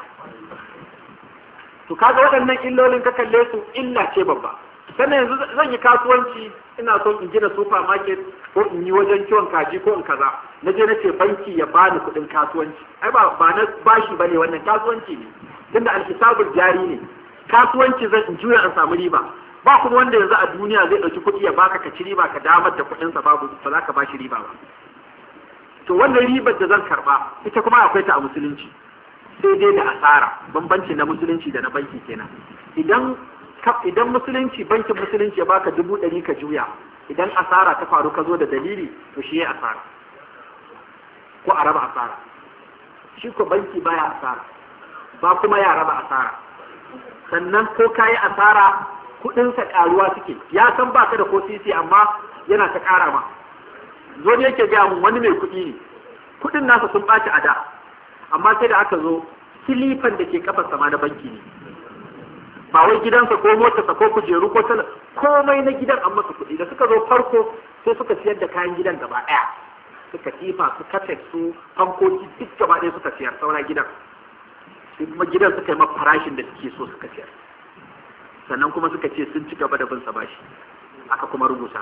To kaga waɗannan illolin ka kalle su illa ce babba. Sannan yanzu zan yi kasuwanci ina son in gina supermarket ko in yi wajen kiwon kaji ko in kaza. Na je na ce banki ya bani kuɗin kasuwanci. Ai ba na bashi bane wannan kasuwanci ne. Tunda alhisabul jari ne. Kasuwanci zan in juya in samu riba. Ba kuma wanda yanzu a duniya zai ɗauki kuɗi ya baka ka ci riba ka damar da kuɗinsa babu ba za ka ba shi riba ba. To wannan ribar da zan karɓa ita kuma akwai ta a musulunci. Sai dai da asara, bambanci na musulunci da na banki kenan. Idan musulunci bankin musulunci ya baka 100 ka juya, idan asara ta faru ka zo da dalili to shi ya asara ko a raba asara. Shi ko banki baya asara ba kuma ya raba asara. Sannan ko kayi asara kudinsa karuwa suke, ya san baka da ko sisi amma yana ta kara ma. Zo ne yake gaya mun wani mai kuɗi ne, kudin nasa sun ɓaci a da, amma sai da aka zo silifan da ke kafar sama na banki ne. Ba wai gidansa ko motarsa ko kujeru ko komai na gidan an masa kuɗi. Da suka zo farko sai suka siyar da kayan gidan gaba ɗaya, suka tifa su kafet su fankoki duk gaba ɗaya suka siyar saura gidan. Sai kuma gidan suka yi ma farashin da suke so suka siyar. Sannan kuma suka ce sun ci gaba da bin sa bashi, aka kuma rubuta.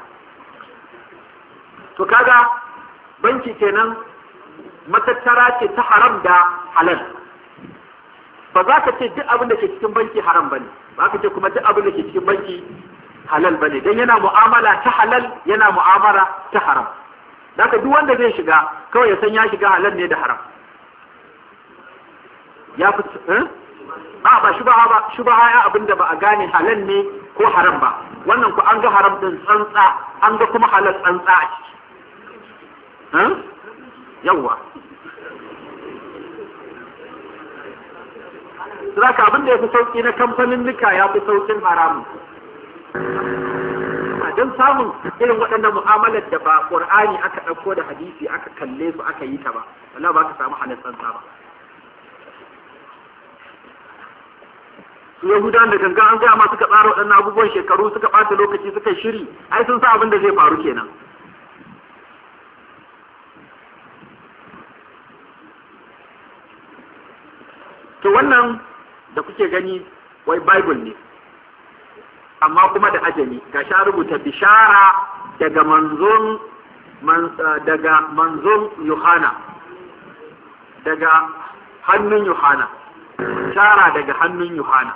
To kaga banki kenan matattara ce ta haram da halal. Ba za ka ce duk abin da ke cikin banki haram bane, ba ka ce kuma duk abin da ke cikin banki halal bane, dan yana mu'amala ta halal yana mu'amala ta haram. Zaka duk wanda zai shiga kawai ya san ya shiga halal ne da haram. Ya fi ba shubaha ya abinda ba a gane halal ne ko haram ba. Wannan ku an ga haram din tsantsa, an ga kuma halal tsantsa a ciki. Yawwa. Saka abin da ya fi sauki na kamfanin nika ya fi saukin haramun. Don samun irin waɗannan mu'amalar da ba Qur'ani aka ɗauko da hadisi aka kalle su aka yi ta ba, wallahi ba ka samu halal tsantsa ba. Yahudan da ganga an gaya ma suka tsara waɗannan abubuwan shekaru suka ɓata lokaci suka shiri, ai sun sa abin da zai faru kenan. To wannan da kuke gani wai Bible ne, amma kuma da ajami, ga sha rubuta bishara daga manzon Yohana, daga hannun Yohana, bishara daga hannun Yohana.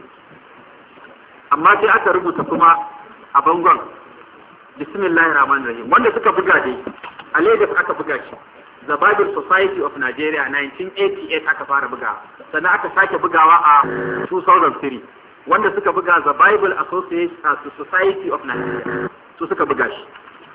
Amma sai aka rubuta kuma a bangon bismillahir rahmanir rahim, wanda suka buga dai a Lagos aka buga shi, The Bible Society of Nigeria 1988 aka fara buga, sannan aka sake bugawa a 2003, wanda suka buga The Bible Society of Nigeria su suka buga shi.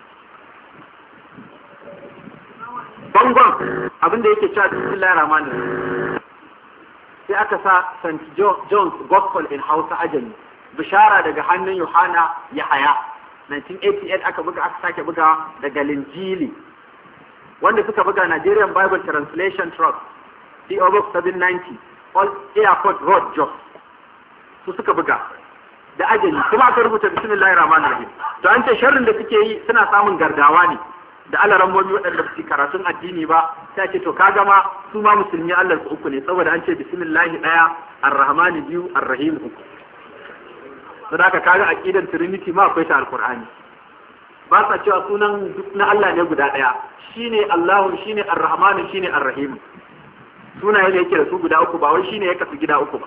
Bangon abinda yake cewa bismillahir rahmanir rahim, sai aka sa St. John's Gospel in Hausa ajami, bishara daga hannun Yohana Yahaya 1988 aka buga, aka sake buga daga Linjili, wanda suka buga Nigerian Bible Translation Trust PO Box 790 Old Airport Road Jos, su suka buga da ajali, kuma aka rubuta bismillahir rahmanir rahim. To an ce sharrin da suke yi suna samun gardawa ne da alarammomi waɗanda ba su karatun addini ba, sai ce to kaga ma su ma musulmi Allah su uku ne, saboda an ce bismillahi ɗaya, ar-rahmani biyu, ar-rahim uku. Saboda haka kaga aqidan Trinity ma akwai ta alqur'ani. Ba sa cewa sunan duk na Allah ne guda ɗaya, shine Allahu, shine ar-rahmanu, shine ar-rahim. Sunaye ne yake da su guda uku, ba wai shine ya kasu gida uku ba.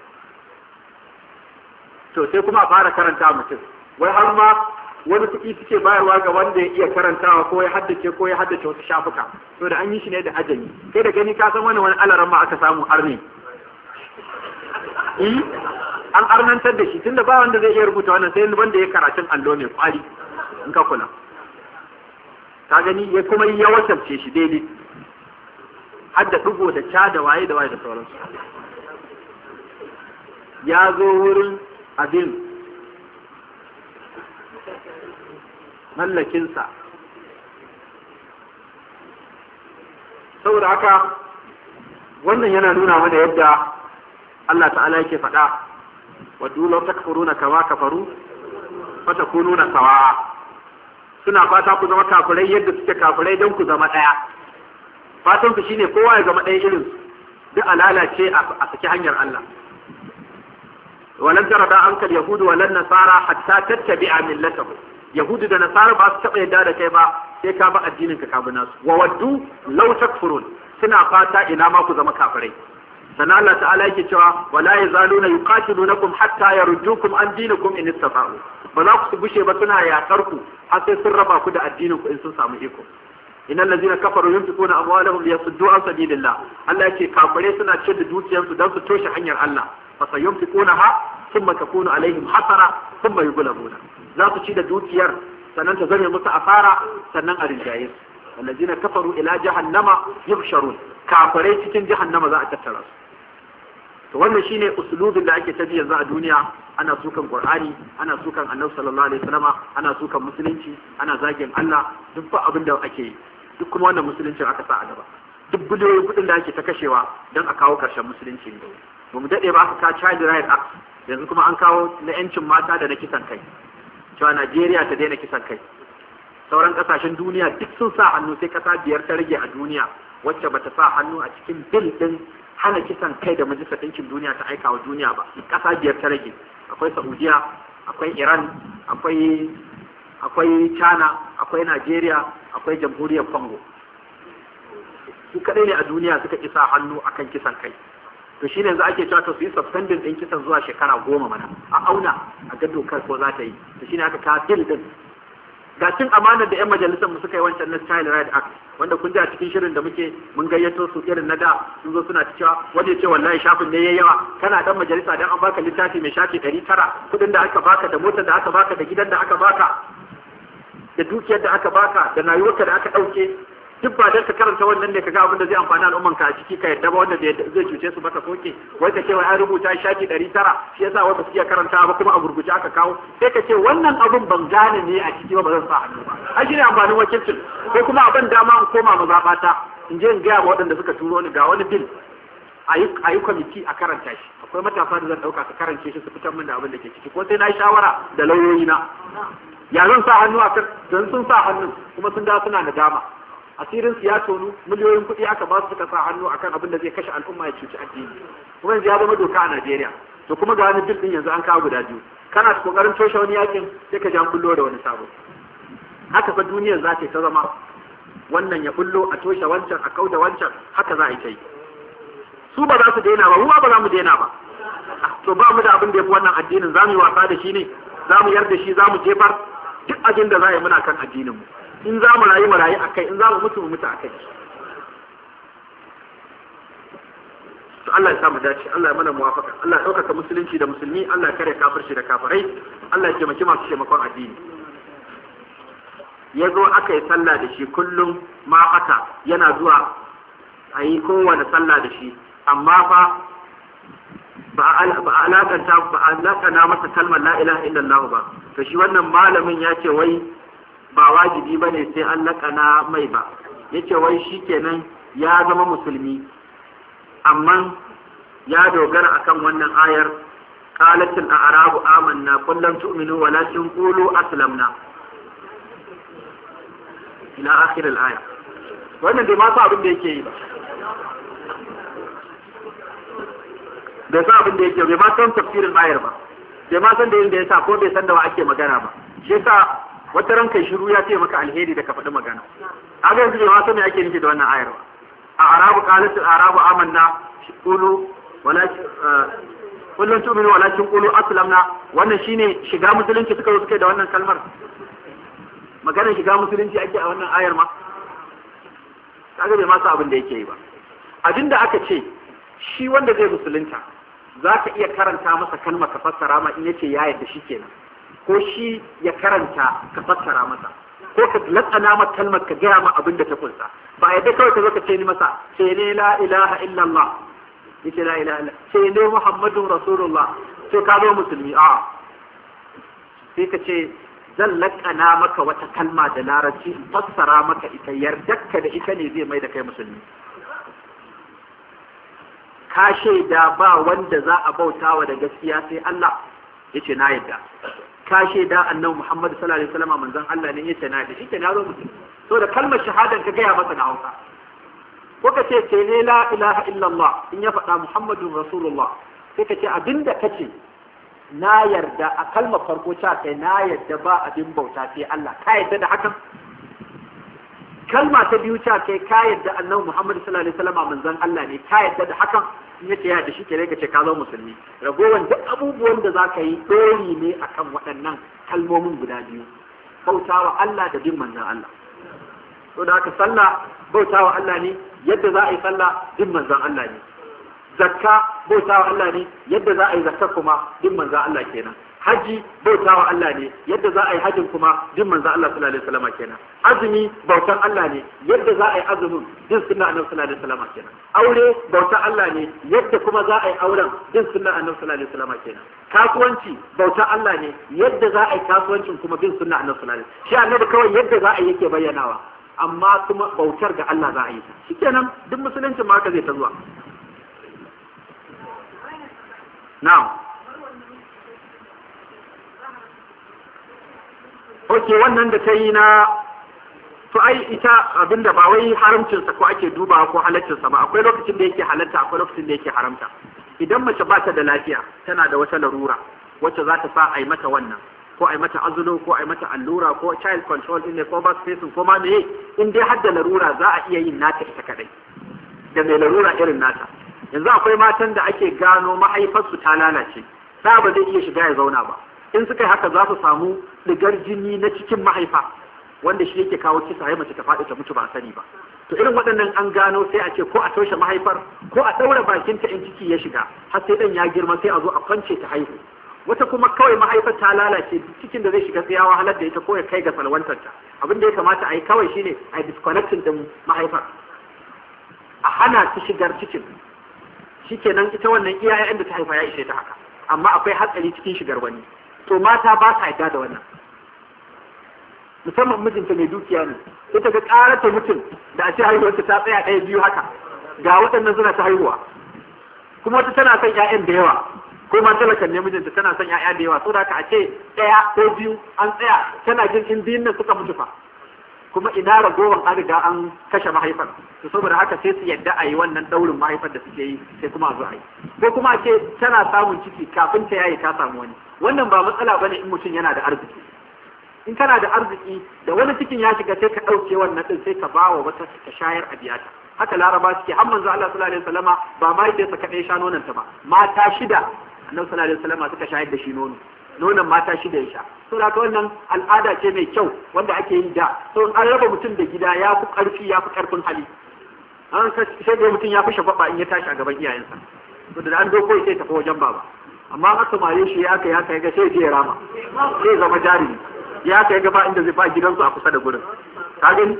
To sai kuma a fara karanta mutum, wai har ma wani kuɗi suke bayarwa ga wanda ya iya karantawa ko ya haddace wasu shafuka, to da an yi shi ne da ajami. Kai da gani ka san wani alaran ma aka samu arni, an arnantar da shi, tunda ba wanda zai iya rubuta wannan sai wanda ya karatun allo ne kwari, in ka kula ka gani, ya kuma ya wasarce shi daidai, har da ɗigo da ca da waye da sauransu. Ya zo wurin abin mallakinsa, saboda haka wannan yana nuna mana yadda Allah ta'ala yake faɗa waddu law takfuruna kama kafaru fatakununa sawa. Suna fata ku zama kafirai yadda suke kafirai don ku zama ɗaya. Fatan su shine kowa ya zama ɗaya irin duk a lalace a saki hanyar Allah. Walan tarada ankal yahudu walan nasara hatta tattabi'a millatahum. Yahudu da nasara ba su taɓa yadda da kai ba sai ka ba addinin ka bi nasu. Wa waddu law takfurun, suna fata ina ma ku zama kafirai. Sannan Allah ta'ala yake cewa wala yazaluna yuqatilunakum hatta yaruddukum an dinikum in istata'u. Ba za ku gushe ba suna yaƙar ku har sai sun raba ku da addinin ku in sun samu iko. Innal ladzina kafaru yunfiquna amwalahum liyasuddu an sabilillah. Allah yake kafirai suna ciyar da dukiyarsu don su toshe hanyar Allah. Fa sayunfiqunaha thumma takunu alaihim hasara thumma yughlabuna. Za su ci da dukiyar sannan ta zame musu asara sannan a rinjaye su. Wallazina kafaru ila jahannama yuhsharun. Kafirai cikin jahannama za a tattara su. To wannan shine usulubin da ake tafi yanzu a duniya. Ana sukan Qur'ani, ana sukan Annabi sallallahu alaihi wasallama, ana sukan musulunci, ana zagin Allah, duk ba abin da ake yi. Duk kuma wannan musuluncin aka sa a gaba. Duk biliyoyin kuɗin da ake ta kashewa don a kawo ƙarshen musulunci ne. Ba mu daɗe ba aka kawo Child Right Act, yanzu kuma an kawo na 'yancin mata da na kisan kai. Cewa Najeriya ta daina kisan kai. Sauran ƙasashen duniya duk sun sa hannu, sai ƙasa 5 ta rage a duniya wacce bata sa hannu a cikin bil ɗin hana kisan kai da Majalisar Ɗinkin Duniya ta aika wa duniya ba. Ƙasa 5 ta rage. Akwai Saudiya, akwai Iran, akwai China, akwai Najeriya, akwai Jamhuriyar Congo. Su kadai ne a duniya suka isa hannu akan kisan kai. To shine yanzu ake cewa to su yi suspending din kisan zuwa shekara 10 mana. A auna a ga dokar ko za ta yi. To shine aka kawo bill din. Ga cin amanar da 'yan majalisar mu suka yi wancan na Child Right Act, wanda kun ji a cikin shirin da muke mun gayyato su irin na da sun zo suna cewa wanda ya ce wallahi shafin ne yayi yawa, kana dan majalisa dan an baka littafi mai shafi 900, kudin da aka baka da motar da aka baka da gidan da aka baka da dukiyar da aka baka da rayuwarka da aka dauke, duk ba dan ka karanta wannan ne kaga abin da zai amfani al'umman ka a ciki ka yadda ba wanda zai cuce su baka soke, wai ka ce wai an rubuta shafi 900 shi yasa wanda suke karanta ba kuma a gurguje aka kawo, sai ka ce wannan abin ban gane ne a ciki ba zan sa hannu ba. Ai shine amfanin wakilcin, ko kuma abin dama in koma mazabata in je in gaya ma waɗanda suka turo ni ga wani bil a yi kwamiti a karanta shi, akwai matasa da zan ɗauka su karance shi su fitar min da abin da ke ciki, ko sai na yi shawara da lauyoyi na ya zan sa hannu a kan, don sun sa hannun kuma sun da suna nadama. Asirin su ya tonu, miliyoyin kuɗi aka ba su suka sa hannu akan abin da zai kashe al'umma ya cuci addini, kuma yanzu ya zama doka a Najeriya. To kuma ga wani bil din yanzu an kawo guda biyu, kana kokarin toshe wani yakin sai ka ji an bullo da wani sabo. Haka fa duniyar za ta zama, wannan ya bullo a toshe wancan a kauda wancan, haka za a yi ta yi. Su ba za su daina ba, mu ba za mu daina ba. To ba mu da abin da ya fi wannan addinin, za mu yi wasa da shi ne, za mu yarda shi, za mu jefar, duk abin da za a yi muna kan addinin mu. In za mu rayu a kai, in za mu mutu a kai. To Allah ya samu dace, Allah ya mana muwafaka, Allah ya ɗaukaka musulunci da musulmi, Allah ya kare kafirci da kafirai, Allah ya taimaki masu taimakon addini. Ya zo aka yi sallah da shi kullum ma haka yana zuwa a yi kowane sallah da shi, amma fa ba a alakana masa kalmar la ilaha illallah ba. To shi wannan malamin ya ce wai ba wajibi ba ne sai an lakana mai ba, ya ce wai shi kenan ya zama musulmi, amma ya dogara akan wannan ayar qalatil a'rabu amanna qul lam tu'minu walakin qulu aslamna ila akhir al-aya. Wannan bai ma sa abin da yake yi ba, bai sa abin da yake, bai ma san tafsirin ayar ba, bai ma san da yin da ya sa, ko bai san da wa ake magana ba. Shi yasa wata ran kai shiru ya ce maka alheri da ka faɗi magana. Haka yanzu bai ma san me ake nufi da wannan ayar ba. A arabu qalat al-arabu amanna qulu walakin kullun tu'minu walakin qulu aslamna. Wannan shine shiga musulunci suka zo suke da wannan kalmar. Maganar shiga musulunci ake a wannan ayar ma. Kaga bai ma san abin da yake yi ba. Abinda aka ce shi wanda zai musulunta za ka iya karanta masa kalma ka fassara ma in yace ya yarda shi kenan, ko shi ya karanta ka fassara masa, ko ka latsana ma kalmar ka gaya ma abin da ta kunsa. Ba yadda kawai ka zo ka ce ni masa sai ne la ilaha illallah, yace la ilaha illallah, sai ne muhammadun rasulullah, sai ka zo musulmi. A sai ka ce zan lakana maka wata kalma da larabci, fassara maka ita, yardarka da ita ne zai mai da kai musulmi. Ka shaida ba wanda za a bautawa da gaskiya sai Allah, yace na yadda. Ka shaida annabi Muhammad sallallahu alaihi wasallam manzon Allah ne, yace na yadda. Shike na zo mutum. So da kalmar shahadan ka gaya masa da Hausa. Ko ka ce ne la ilaha illallah, in ya faɗa Muhammadun Rasulullah, sai ka ce abinda kace na yarda a kalmar farko ta kai na yarda ba abin bauta sai Allah, ka yarda da hakan? Kalma ta biyu ta kai ka yarda annabi Muhammad sallallahu alaihi wasallam manzon Allah ne, ka yarda da hakan? In yace ya da shi ke ka ce ka zama musulmi. Ragowan duk abubuwan da zaka yi dori ne akan waɗannan kalmomin guda biyu, bautawa Allah da bin manzon Allah. To da haka sallah bautawa Allah ne, yadda za a yi sallah bin manzon Allah ne. Zakka bautawa Allah ne, yadda za a yi zakka kuma bin manzon Allah kenan. Haji bautawa Allah ne, yadda za a yi hajjin kuma bin manzon Allah sallallahu alaihi wasallam kenan. Azumi bautan Allah ne, yadda za a yi azumin bin sunna annabi sallallahu alaihi wasallam kenan. Aure bautan Allah ne, yadda kuma za a yi auren bin sunna annabi sallallahu alaihi wasallam kenan. Kasuwanci bautan Allah ne, yadda za a yi kasuwancin kuma bin sunna annabi sallallahu alaihi wasallam. Shi annabi kawai yadda za a yi yake bayyanawa, amma kuma bautar ga Allah za a yi. Shikenan duk musulunci ma haka zai ta zuwa. Na'am. Ok, wannan da ta yi na, to ai ita abinda ba wai haramcinsa ko ake duba ko halaccinsa ba, akwai lokacin da yake halatta, akwai lokacin da yake haramta. Idan mace ba ta da lafiya, tana da wata larura wacce za ta sa a yi mata wannan, ko a yi mata azulo, ko a yi mata allura, ko child control din ne, ko ba spacing, ko ma meye, in dai har da larura za a iya yin nata ita kadai, da mai larura irin nata. Yanzu akwai matan da ake gano mahaifarsu ta lalace, ɗa ba zai iya shiga ya zauna ba. In suka yi haka za su samu ɗigar jini na cikin mahaifa, wanda shi yake kawo kisa, ya mace ta faɗi ta mutu ba sani ba. To irin waɗannan an gano sai a ce ko a toshe mahaifar, ko a ɗaura bakinta in ciki ya shiga, har sai ɗan ya girma sai a zo a kwance ta haihu. Wata kuma kawai mahaifar ta lalace, cikin da zai shiga sai ya wahalar da ita ko ya kai ga salwantarta. Abin da ya kamata a yi kawai shine a yi disconnecting din mahaifar, a hana ta shigar cikin. Shikenan ita wannan iyayen da ta haifa ya ishe ta haka, amma akwai hatsari cikin shigar wani. To mata ba sa yarda da wannan, musamman mijinta mai dukiya ne, sai ta ga ƙarata mutum da a ce haihuwarta ta tsaya ɗaya biyu haka, ga waɗannan suna ta haihuwa, kuma wata tana son ƴaƴan da yawa, ko ma talakan ne mijinta tana son ƴaƴa da yawa, saboda haka a ce ɗaya ko biyu an tsaya, tana jin in biyun nan suka mutu fa, kuma ina ragowar an riga an kashe mahaifar. To saboda haka sai su yadda a yi wannan daurin mahaifar da suke yi, sai kuma a zo a yi. Ko kuma a ce tana samun ciki kafin ta yayi ta samu wani. Wannan ba matsala bane in mutum yana da arziki. In kana da arziki da wani cikin ya shiga sai ka ɗauke wannan ɗin sai ka bawa wata ta shayar a biyata. Haka Laraba suke, har manzo Allah sallallahu alaihi wasallama ba ma yake saka ɗaya sha nonanta ba. Mata shida Annabi sallallahu alaihi wasallama suka shayar da shi nono. Nonon mata shida ya sha. So da wannan al'ada ce mai kyau wanda ake yi da. So an raba mutum da gida ya fi ƙarfi, ya fi ƙarfin hali. An sai da mutum ya fi shagwaba in ya tashi a gaban iyayensa. To da an doko sai tafi wajen baba. Amma aka mare shi ya kai ga sai ya rama. Sai zama jarumi. Ya kai ga ba inda zai ba gidansu a kusa da gurin. Ka gani?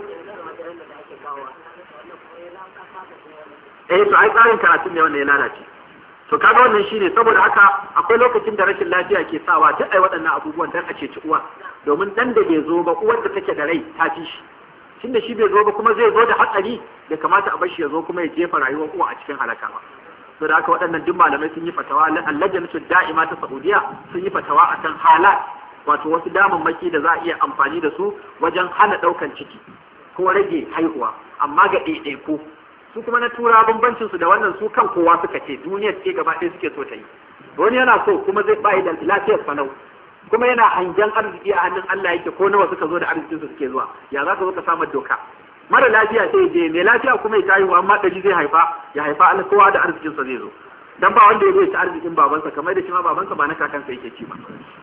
To ai tsarin karatun ne wanda ya lalace. To kaga wannan shine, saboda haka akwai lokacin da rashin lafiya ke sawa duk ai waɗannan abubuwan dan a ceci uwa, domin dan da bai zo ba uwar da take da rai ta fi shi. Tunda shi bai zo ba kuma zai zo da hatsari, da kamata a bar shi ya zo kuma ya jefa rayuwar uwa a cikin halaka ba. To da haka waɗannan duk malamai sun yi fatawa, allajnatu da'ima ta Saudiya sun yi fatawa akan halat, wato wasu damammaki da za a iya amfani da su wajen hana ɗaukan ciki ko rage haihuwa, amma ga ɗaiɗaiku. Su kuma na tura bambancin su da wannan, su kan kowa suka ce duniyar ce gaba ɗaya suke so ta yi. Wani yana so kuma zai bayi da lafiyar fanau, kuma yana hangen arziki a hannun Allah yake, ko nawa suka zo da arzikin su suke zuwa, ya za ka zo ka samar doka. Mara lafiya sai je, mai lafiya kuma ya tayi, amma ɗari zai haifa, ya haifa Allah kowa da arzikin sa zai zo. Dan ba wanda ya zo ya ci arzikin babansa, kamar da shi ma babansa ba na kakansa yake ci ba.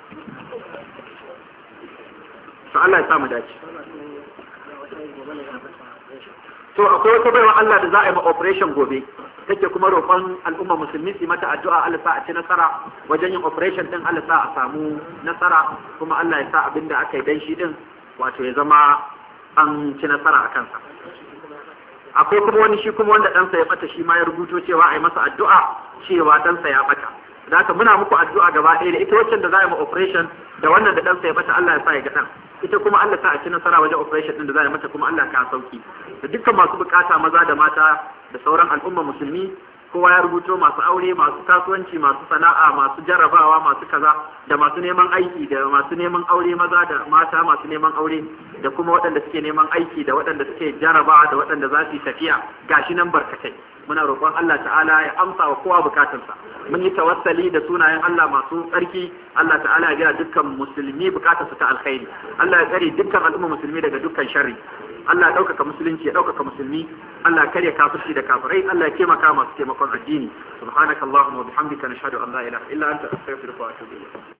To Allah ya sa mu dace. To akwai wata baiwa Allah da za a yi ma operation gobe, take kuma roƙon al'umma musulmi su mata addu'a Allah sa a ci nasara wajen yin operation din, Allah sa a samu nasara, kuma Allah ya sa abin da aka yi dan shi din wato ya zama an ci nasara a kansa. Akwai kuma wani shi kuma wanda ɗansa ya bata, shi ma ya rubuto cewa a yi masa addu'a cewa ɗansa ya bata. Da haka muna muku addu'a gaba ɗaya, da ita waccan da za a yi ma operation da wannan da ɗansa ya bata, Allah ya sa ya ga ɗan. Ita kuma Allah sa a ci nasara wajen operation din da za a yi mata, kuma Allah ka sauki. Da dukkan masu bukata maza da mata da sauran al'umma musulmi kowa ya rubuto masu aure, masu kasuwanci, masu sana'a, masu jarrabawa, masu kaza, da masu neman aiki, da masu neman aure maza da mata masu neman aure, da kuma waɗanda suke neman aiki, da waɗanda suke jarrabawa, da waɗanda za su yi tafiya, gashi nan barkatai. Muna roƙon Allah ta'ala ya amsa wa kowa bukatunsa. Mun yi tawassali da sunayen Allah masu tsarki, Allah ta'ala ya biya dukkan musulmi bukatarsu ta alkhairi. Allah ya tsare dukkan al'umma musulmi daga dukkan sharri. Allah ya ɗaukaka musulunci, ya ɗaukaka musulmi, Allah ya karya kafirci da kafirai, Allah ya taimaka masu taimakon addini. Subhanakallahumma wa bihamdika nashhadu an la ilaha illa anta astaghfiruka wa atubu ilayk.